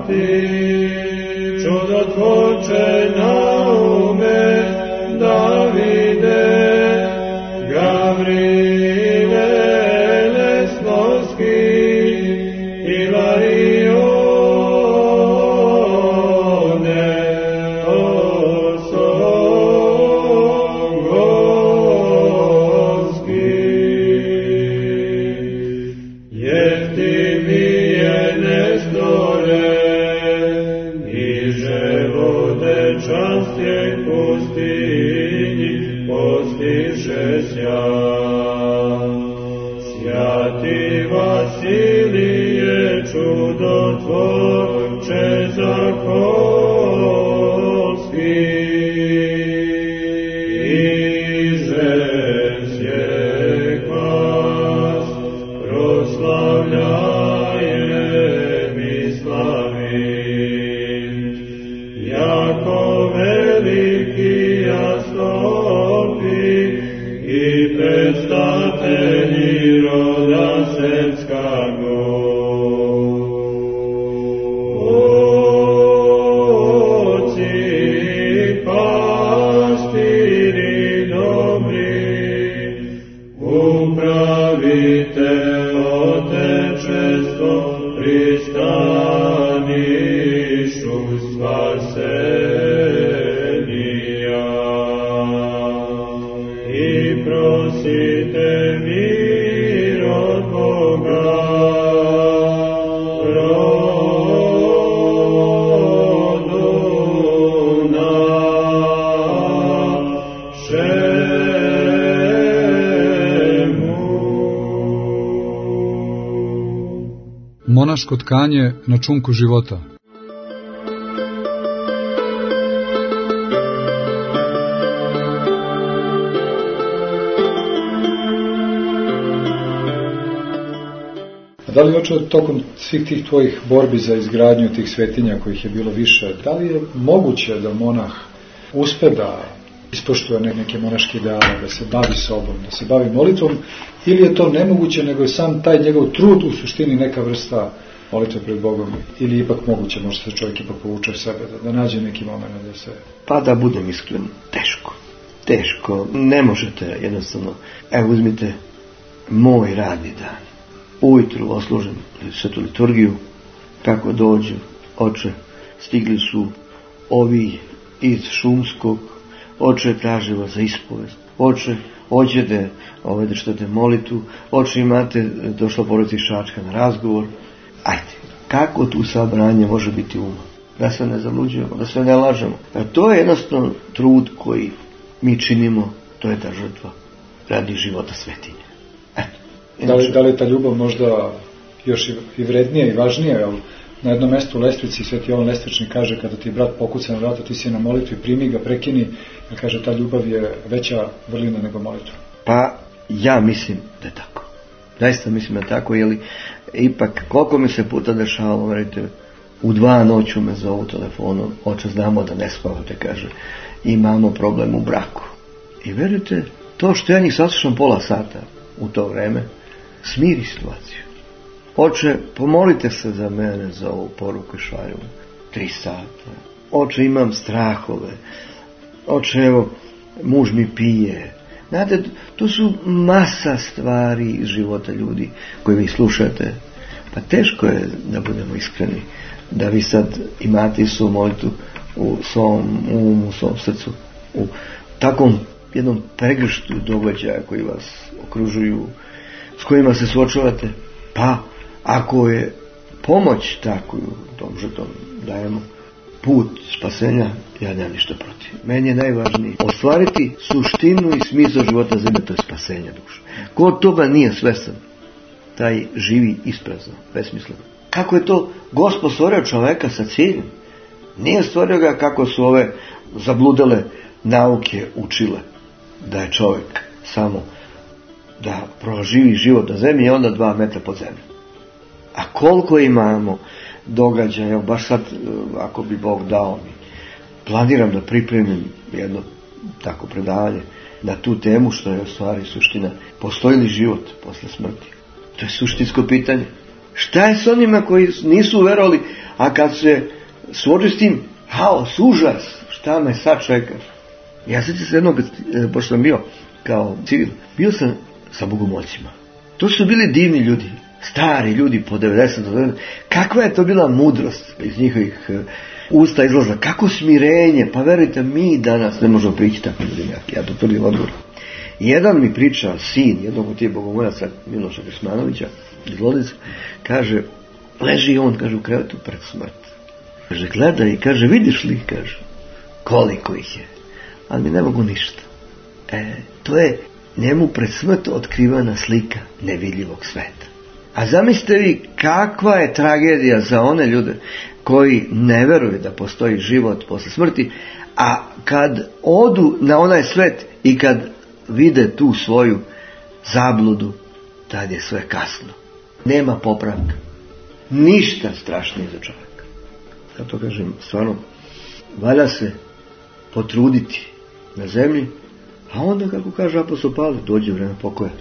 čudotvorče Naume, Davide, Gavrile, Lesmoski, Ilarione, Osongovski, Jeftimije Nestore, častje pustinji postiše sjaj. Sjati Vasilije, čudotvorče Zakovski, izvesje vas, proslavljajem i slavim. Jako veliki jasnopi i predstavitelji roda srpskago. Oci, pastiri dobri, upravite Otečestvo, pristanišu spasenija. I prosite mir od Boga, rodu našemu. Monaško tkanje na čunku života. Da li oče tokom svih tih tvojih borbi za izgradnju tih svetinja kojih je bilo više, da li je moguće da monah uspe da ispoštuje neke monaške ideale, da se bavi sobom, da se bavi molitvom, ili je to nemoguće, nego je sam taj njegov trud u suštini neka vrsta molitve pred Bogom, ili ipak moguće, možda se čovjek ipak povuče sebe, da, da nađe neki moment da se... Pa da budem iskren, teško. Teško, ne možete jednostavno. Evo uzmite moj radni dan. Ujutru oslužem svetu liturgiju, kako dođu, oče, stigli su ovi iz Šumskog, oče, traže vas za ispovest, oče, ođede, ovaj držite molitu, oče, imate, došla porodica iz Šačka na razgovor. Ajde, kako tu sabranje može biti uma? Da se ne zaluđujemo, da se ne lažemo. A to je jednostavno trud koji mi činimo, to je ta žrtva radi života svetinje. Eto. Da li, da li je ta ljubav možda još i vrednija i važnija, jel? Na jednom mjestu u lestvici Sveti Jovan Lestvični kaže, kada ti brat pokuca na vrata, ti si na molitvi, primi ga, prekini, jer kaže ta ljubav je veća vrlina nego molitva. Pa ja mislim da je tako. Zaista mislim da je tako, jer ipak koliko mi se puta dešavalo, verite, u dva noću me zovu telefonom, oče, znamo da ne spavate, kaže, imamo problem u braku. I verite, to što ja njih saslušam pola sata u to vreme, smiri situaciju. Oče, pomolite se za mene za ovu poruku šalju. Tri sata. Oče, imam strahove. Oče, evo, muž mi pije. Znate, to su masa stvari iz života ljudi koje vi slušate. Pa teško je, da budemo iskreni, da vi sad imate svoju molitvu u svom umu, u svom srcu, u takvom jednom pregrštu događaja koji vas okružuju, s kojima se suočavate. Pa ako je pomoć tako tom žrtvom dajemo, put spasenja, ja nemam ništa protiv. Meni je najvažnije ostvariti suštinu i smisao života zemlje, to je spasenje duše. Ko toga nije svestan, taj živi isprazno, besmisleno. Kako je to Gospod stvorio čoveka sa ciljem? Nije stvorio ga kako su ove zabludele nauke učile, da je čovjek samo da proživi život na zemlji i onda dva metra pod zemljom. A koliko imamo događaja, evo baš sad, ako bi Bog dao mi, planiram da pripremim jedno tako predavanje na tu temu, što je u stvari suština. Postoji li život posle smrti? To je suštinsko pitanje. Šta je s onima koji nisu verovali, a kad se suoči s tim, haos, užas, šta me sad čeka? Ja sjećam se jednog, pošto sam bio kao civil, bio sam sa bogomoljcima. To su bili divni ljudi, stari ljudi po devedeset godina. Kakva je to bila mudrost iz njihovih usta izlaza, kako smirenje, pa verujte, mi danas ne možemo prići takvim ljudima, ja to tvrdim odgovor. Jedan mi priča, sin jednog od tih bogomoljaca, Miloša Krismanovića iz Lodice, kaže, leži on, kaže, u krevetu pred smrt. Kaže, gleda i kaže, vidiš li, kaže, koliko ih je, ali mi ne mogu ništa. E, to je njemu pred smrt otkrivana slika nevidljivog sveta. A zamislite vi kakva je tragedija za one ljude koji ne veruju da postoji život posle smrti, a kad odu na onaj svet i kad vide tu svoju zabludu, tad je sve kasno. Nema popravka. Ništa strašnije za čovjeka. Zato kažem, stvarno, valja se potruditi na zemlji, a onda, kako kaže apostol Pavle, dođe vreme pokoja.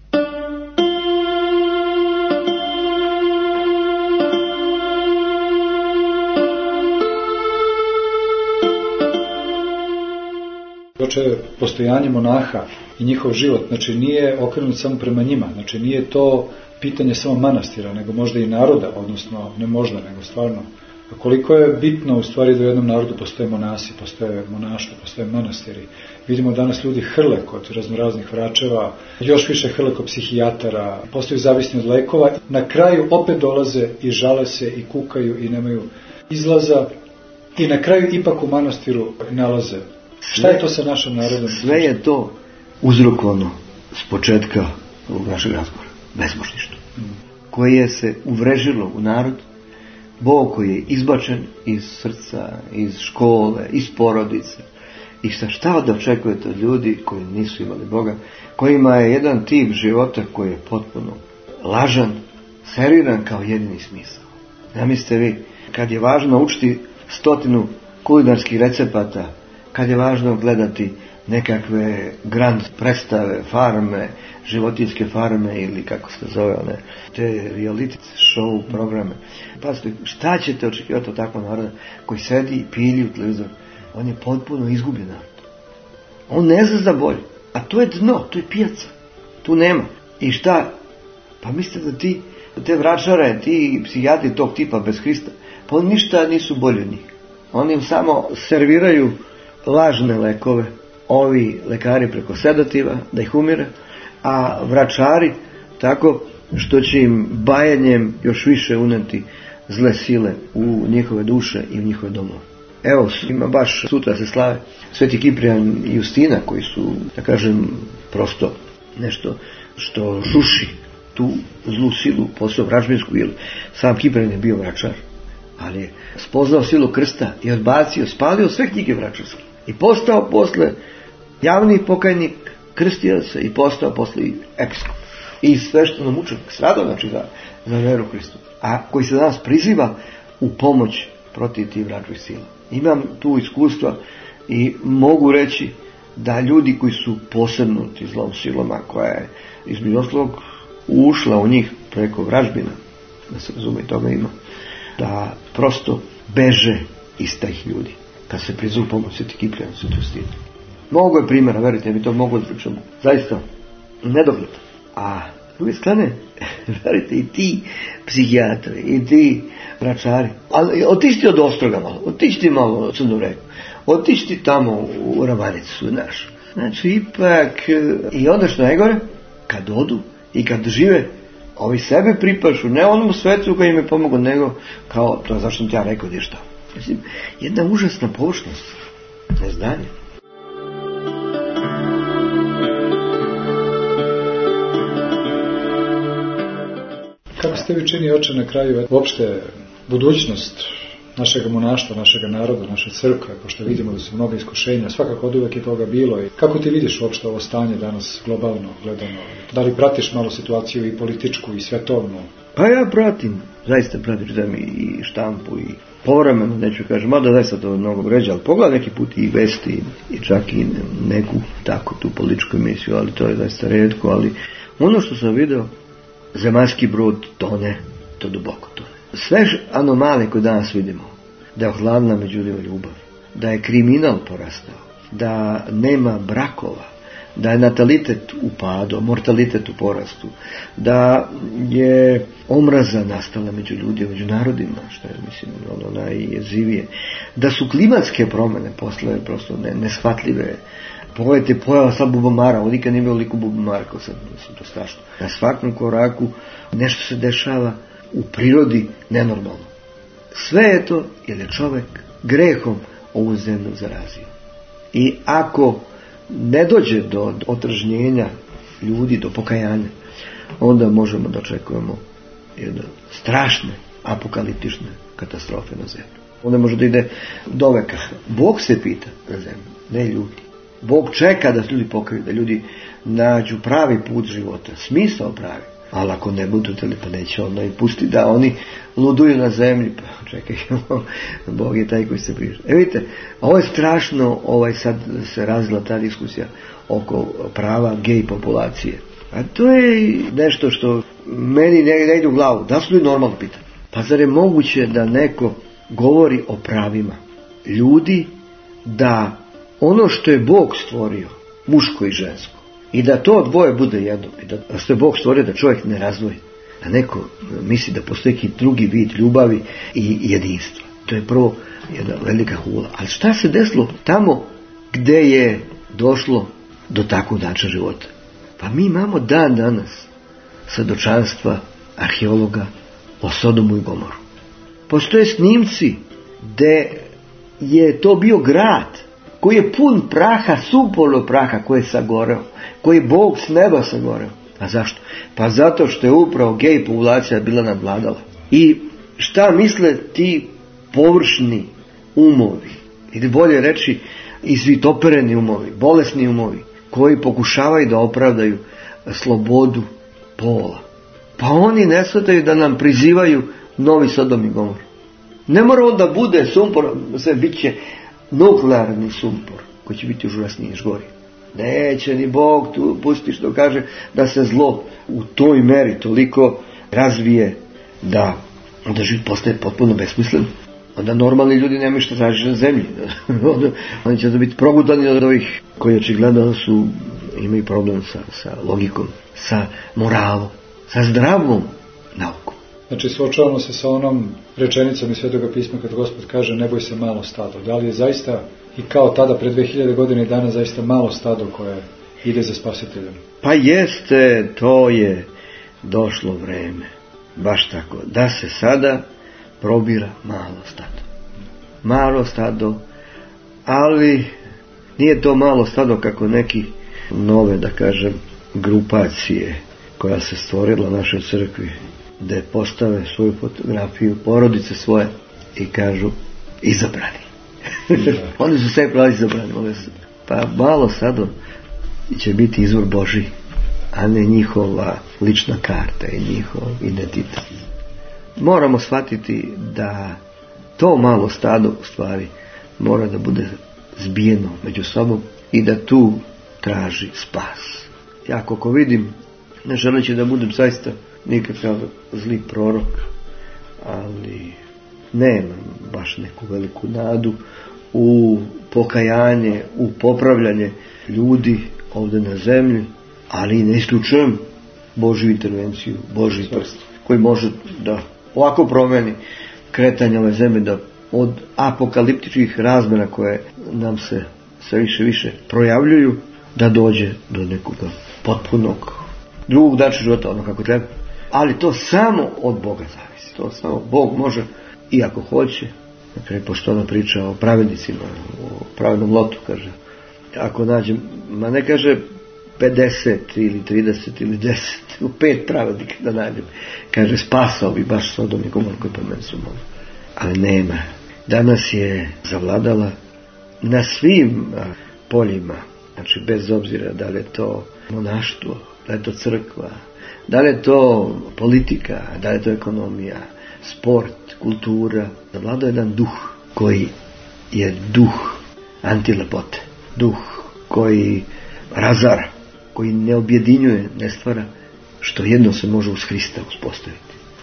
Doče postojanje monaha i njihov život, znači nije okrenut samo prema njima, znači nije to pitanje samo manastira, nego možda i naroda, odnosno ne možda, nego stvarno. Koliko je bitno u stvari da u jednom narodu postoje monasi, postoje monaštvo, postoje manastiri. Vidimo danas ljudi hrle kod raznoraznih vračeva, još više hrle kod psihijatara, postaju zavisni od lekova. Na kraju opet dolaze i žale se i kukaju i nemaju izlaza i na kraju ipak u manastiru nalaze. Šta je to sa našim narodom? Sve je to uzrokovano s početka ovog našeg razgovora. Bezbožništvo. Mm. Koje se uvrežilo u narod, Bog koji je izbačen iz srca, iz škole, iz porodice. I sa šta da očekujete od ljudi koji nisu imali Boga, kojima je jedan tip života koji je potpuno lažan, serviran kao jedini smisao. Zamislite vi, kad je važno učiti stotinu kulinarskih recepata, kad je važno gledati nekakve grand predstave, farme, životinjske farme ili kako se zove one, te reality show programe. Pazite, šta ćete očekivati od takvog naroda koji sedi i pilji u televizor? On je potpuno izgubljen narod. On ne zna za bolje. A to je dno, to je pijaca. Tu nema. I šta? Pa mislite da ti, te vračare, ti psihijatri tog tipa bez Hrista, pa oni ništa nisu bolji od njih. Oni im samo serviraju lažne lekove, ovi lekari preko sedativa, da ih umire, a vračari tako što će im bajanjem još više uneti zle sile u njihove duše i u njihove domove. Evo, ima baš sutra se slave Sveti Kiprijan i Justina, koji su, da kažem, prosto nešto što žuši tu zlu silu, posao vražbinsku, jer sam Kiprijan je bio vračar, ali je spoznao silu krsta i odbacio, spalio sve knjige vračarske i postao posle javni pokajnik, krstio se i postao posle episkop i svešteno mučenik, stradao znači za, za veru Hristu, a koji se danas priziva u pomoć protiv tih vračkih sila. Imam tu iskustva i mogu reći da ljudi koji su posrnuti zlom silama, koja je između ostalog ušla u njih preko vražbina, da se razume, toga ima, da prosto beže iz tih ljudi kad se prizovu pomoć Sveti Kiprijan, Sveti Justin. Mnogo je primjera, verujte mi, to mogu da pričamo, zaista nedogled. A s druge strane, verujte, i ti psihijatri, i ti vračari, ali otišti od Ostroga malo, otišti malo od Crnu Reku, otišti tamo u Ravanicu, znaš. Znači, ipak, i onda što najgore, kad odu i kad žive, ovi sebe pripašu, ne onom svetu koji im je pomogao, nego kao, to je zašto sam ti ja rekao, gdje šta. Mislim, jedna užasna površnost, neznanje. Kako ste vi čini, oče, na kraju uopšte budućnost našeg monaštva, našeg naroda, naše crkve, pošto vidimo da su mnoga iskušenja, svakako od uvek je toga bilo. I kako ti vidiš uopšte ovo stanje danas globalno gledano? Da li pratiš malo situaciju i političku i svetovnu? Pa ja pratim, zaista pratim, čitam i štampu i povremeno, neću kažem, mada zaista to mnogo vređa, ali pogledam neki put i vesti i čak i neku tako tu političku emisiju, ali to je zaista redko, ali ono što sam video, zemaljski brod tone, to duboko tone. Sve anomalije koje danas vidimo, da je ohladna među ljudima ljubav, da je kriminal porastao, da nema brakova, da je natalitet u padu, mortalitet u porastu, da je omraza nastala među ljudima, među narodima, što je, mislim, ono najjezivije, da su klimatske promjene postale prosto ne, neshvatljive. Pogledajte, pojava sad bubamara, ovo nikad nije bilo liku bubamara, kao sad, mislim, to strašno. Na svakom koraku nešto se dešava u prirodi nenormalno. Sve je to jer je čovjek grehom ovu zemlju zarazio. I ako ne dođe do otržnjenja ljudi, do pokajanja, onda možemo da očekujemo jedne strašne apokaliptične katastrofe na zemlji. Onda može da ide do veka. Bog se pita za zemlju, ne ljudi. Bog čeka da ljudi pokaju, da ljudi nađu pravi put života, smisao pravi. Ali ako ne budu teli, pa neće onda i pusti da oni luduju na zemlji. Pa čekaj, Bog je taj koji se priže. E vidite, ovo je strašno, ovaj sad se razvila ta diskusija oko prava gej populacije. A to je nešto što meni ne, ne ide u glavu. Da su ljudi normalno pitanje? Pa zar je moguće da neko govori o pravima ljudi, da ono što je Bog stvorio, muško i žensko, i da to dvoje bude jedno, i da što je Bog stvorio da čovjek ne razdvoji, da neko misli da postoji neki drugi vid ljubavi i jedinstva. To je prvo jedna velika hula. Ali šta se desilo tamo gdje je došlo do takvog načina života? Pa mi imamo dan danas svjedočanstva arheologa o Sodomu i Gomoru. Postoje snimci gdje je to bio grad koji je pun praha, sumpornog praha koji je sagoreo, koji je Bog s neba sagoreo. A zašto? Pa zato što je upravo gej populacija bila nadvladala. I šta misle ti površni umovi, ili bolje reći izvitopereni umovi, bolesni umovi, koji pokušavaju da opravdaju slobodu pola? Pa oni ne shvataju da nam prizivaju novi Sodom i Gomor. Ne mora onda bude sumpor, sve bit će nuklearni sumpor, koji će biti užasniji, još gori. Neće ni Bog tu pusti što kaže da se zlo u toj meri toliko razvije da onda život postaje potpuno besmislen. Onda normalni ljudi nemaju što tražiti na zemlji. onda, onda će to biti progutani od ovih koji očigledno su, imaju problem sa, sa logikom, sa moralom, sa zdravom naukom. Znači, suočavamo se sa onom rečenicom iz Svetoga pisma kad Gospod kaže ne boj se malo stado. Da li je zaista i kao tada pre dve hiljade godine i danas zaista malo stado koje ide za spasiteljem? Pa jeste, to je došlo vreme. Baš tako. Da se sada probira malo stado. Malo stado, ali nije to malo stado kako neki nove, da kažem, grupacije koja se stvorila u našoj crkvi, da postave svoju fotografiju porodice svoje i kažu izabrani. Oni su sve pravi izabrani. Pa malo stado će biti izvor Božji, a ne njihova lična karta i njihov identitet. Moramo shvatiti da to malo stado u stvari mora da bude zbijeno među sobom i da tu traži spas. Ja koliko vidim, ne želeći da budem zaista nikakav zli prorok, ali nemam baš neku veliku nadu u pokajanje, u popravljanje ljudi ovdje na zemlji, ali ne isključujem Božju intervenciju, Božji prst koji može da ovako promeni kretanje ove zemlje, da od apokaliptičkih razmjera koje nam se sve više više projavljuju, da dođe do nekog potpunog drugog načina života, ono kako treba. Ali to samo od Boga zavisi. To samo Bog može, i ako hoće. Dakle, pošto ona priča o pravednicima, o pravednom lotu, kaže. Ako nađem, ma ne kaže pedeset ili trideset ili deset, u pet pravednika da nađem. Kaže, spasao bi baš Sodom i Gomor koji po meni su mogli. Ali nema. Danas je zavladala na svim poljima. Znači, bez obzira da li je to monaštvo, da je to crkva, da li je to politika, da li je to ekonomija, sport, kultura. Zavladao je jedan duh koji je duh antilepote, duh koji razara, koji ne objedinjuje, ne stvara, što jedno se može uz Hrista uspostaviti.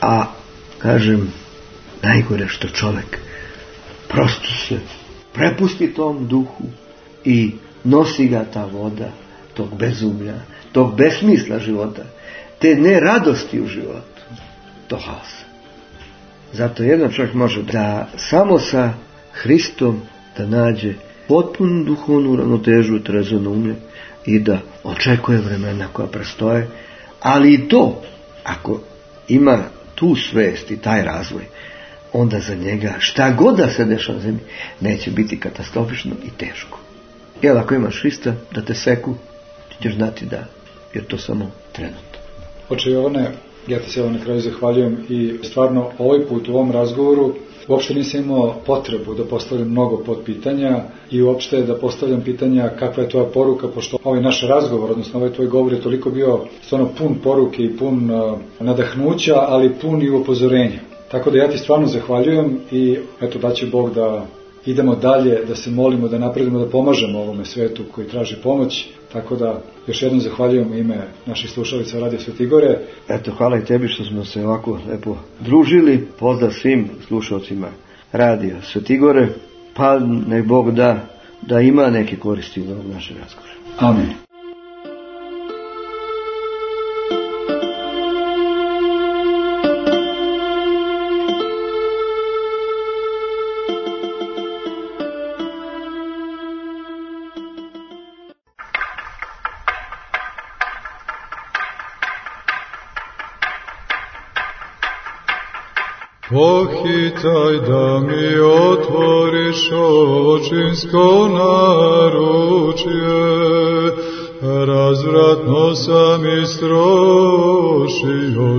A, kažem, najgore što čovjek prosto se prepusti tom duhu i nosi ga ta voda tog bezumlja, tog besmisla života, te neradosti u životu, to haosa. Zato jedan čovjek može da samo sa Hristom da nađe potpunu duhovnu ravnotežu, trezveno umlje i da očekuje vremena koja prestoje, ali i to, ako ima tu svest i taj razvoj, onda za njega šta god da se dešava na zemlji neće biti katastrofično i teško. Jer ako imaš Hrista da te seku, ti ćeš znati da je to samo trenutno. Oče Jovane, ja ti se evo na kraju zahvaljujem i stvarno ovaj put u ovom razgovoru uopšte nisam imao potrebu da postavljam mnogo potpitanja i uopšte da postavljam pitanja kakva je tvoja poruka, pošto ovaj naš razgovor, odnosno ovaj tvoj govor je toliko bio stvarno pun poruke i pun uh, nadahnuća, ali pun i upozorenja. Tako da ja ti stvarno zahvaljujem i eto da će Bog da idemo dalje, da se molimo, da napredimo, da pomažemo ovome svetu koji traži pomoć. Tako da još jednom zahvaljujem u ime naših slušalica Radio Svetigore. Eto, hvala i tebi što smo se ovako lepo družili. Pozdrav svim slušalcima Radio Svetigore. Pa nek Bog da, da ima neke koristi u ovom našem razgovoru. Amen. Pohitaj da mi otvoriš očinsko naručje, razvratno sam istrošio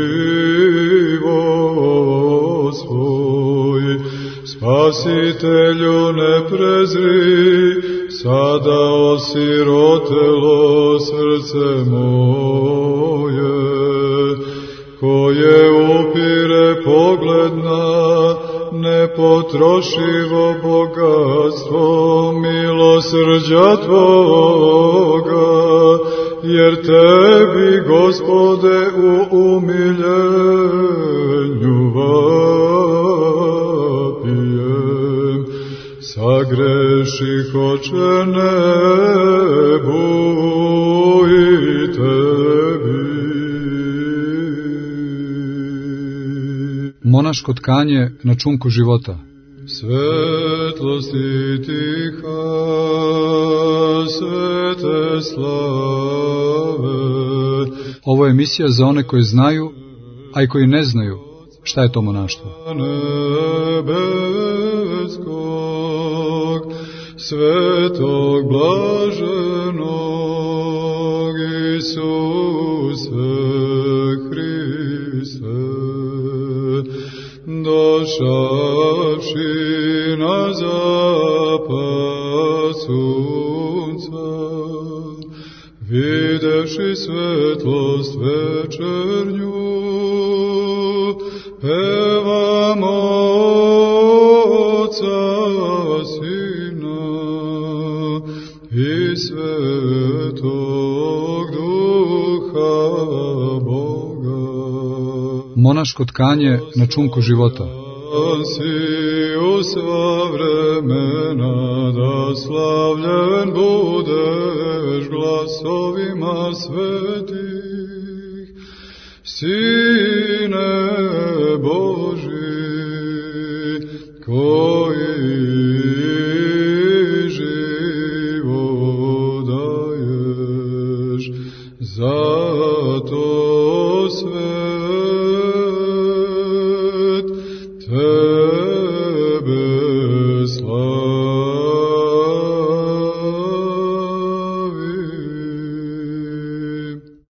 život svoj. Spasitelju ne prezri, sada osirotelo srce moje, koje upire pogled na nepotrošivo bogatstvo milosrđa Tvoga, jer Tebi, Gospode, u umiljenju vapijem. Sagreših, Oče, nebu i Tebi. Monaško tkanje na čunku života. Svetlosti tiha, svete slave. Ovo je emisija za one koji znaju, a i koji ne znaju šta je to monaštvo. Nebeskog, svetog blaženog Isuse Hriste, došavši na zapad sunca, videvši svetlost večernju, pevamo Otca, Sina i Svetog Duha Boga. Monaško tkanje na čunku života. Si u sva vremena, da slavljen budeš glasovima svetih, Sine Boži, koji život daješ, zato sve Tebe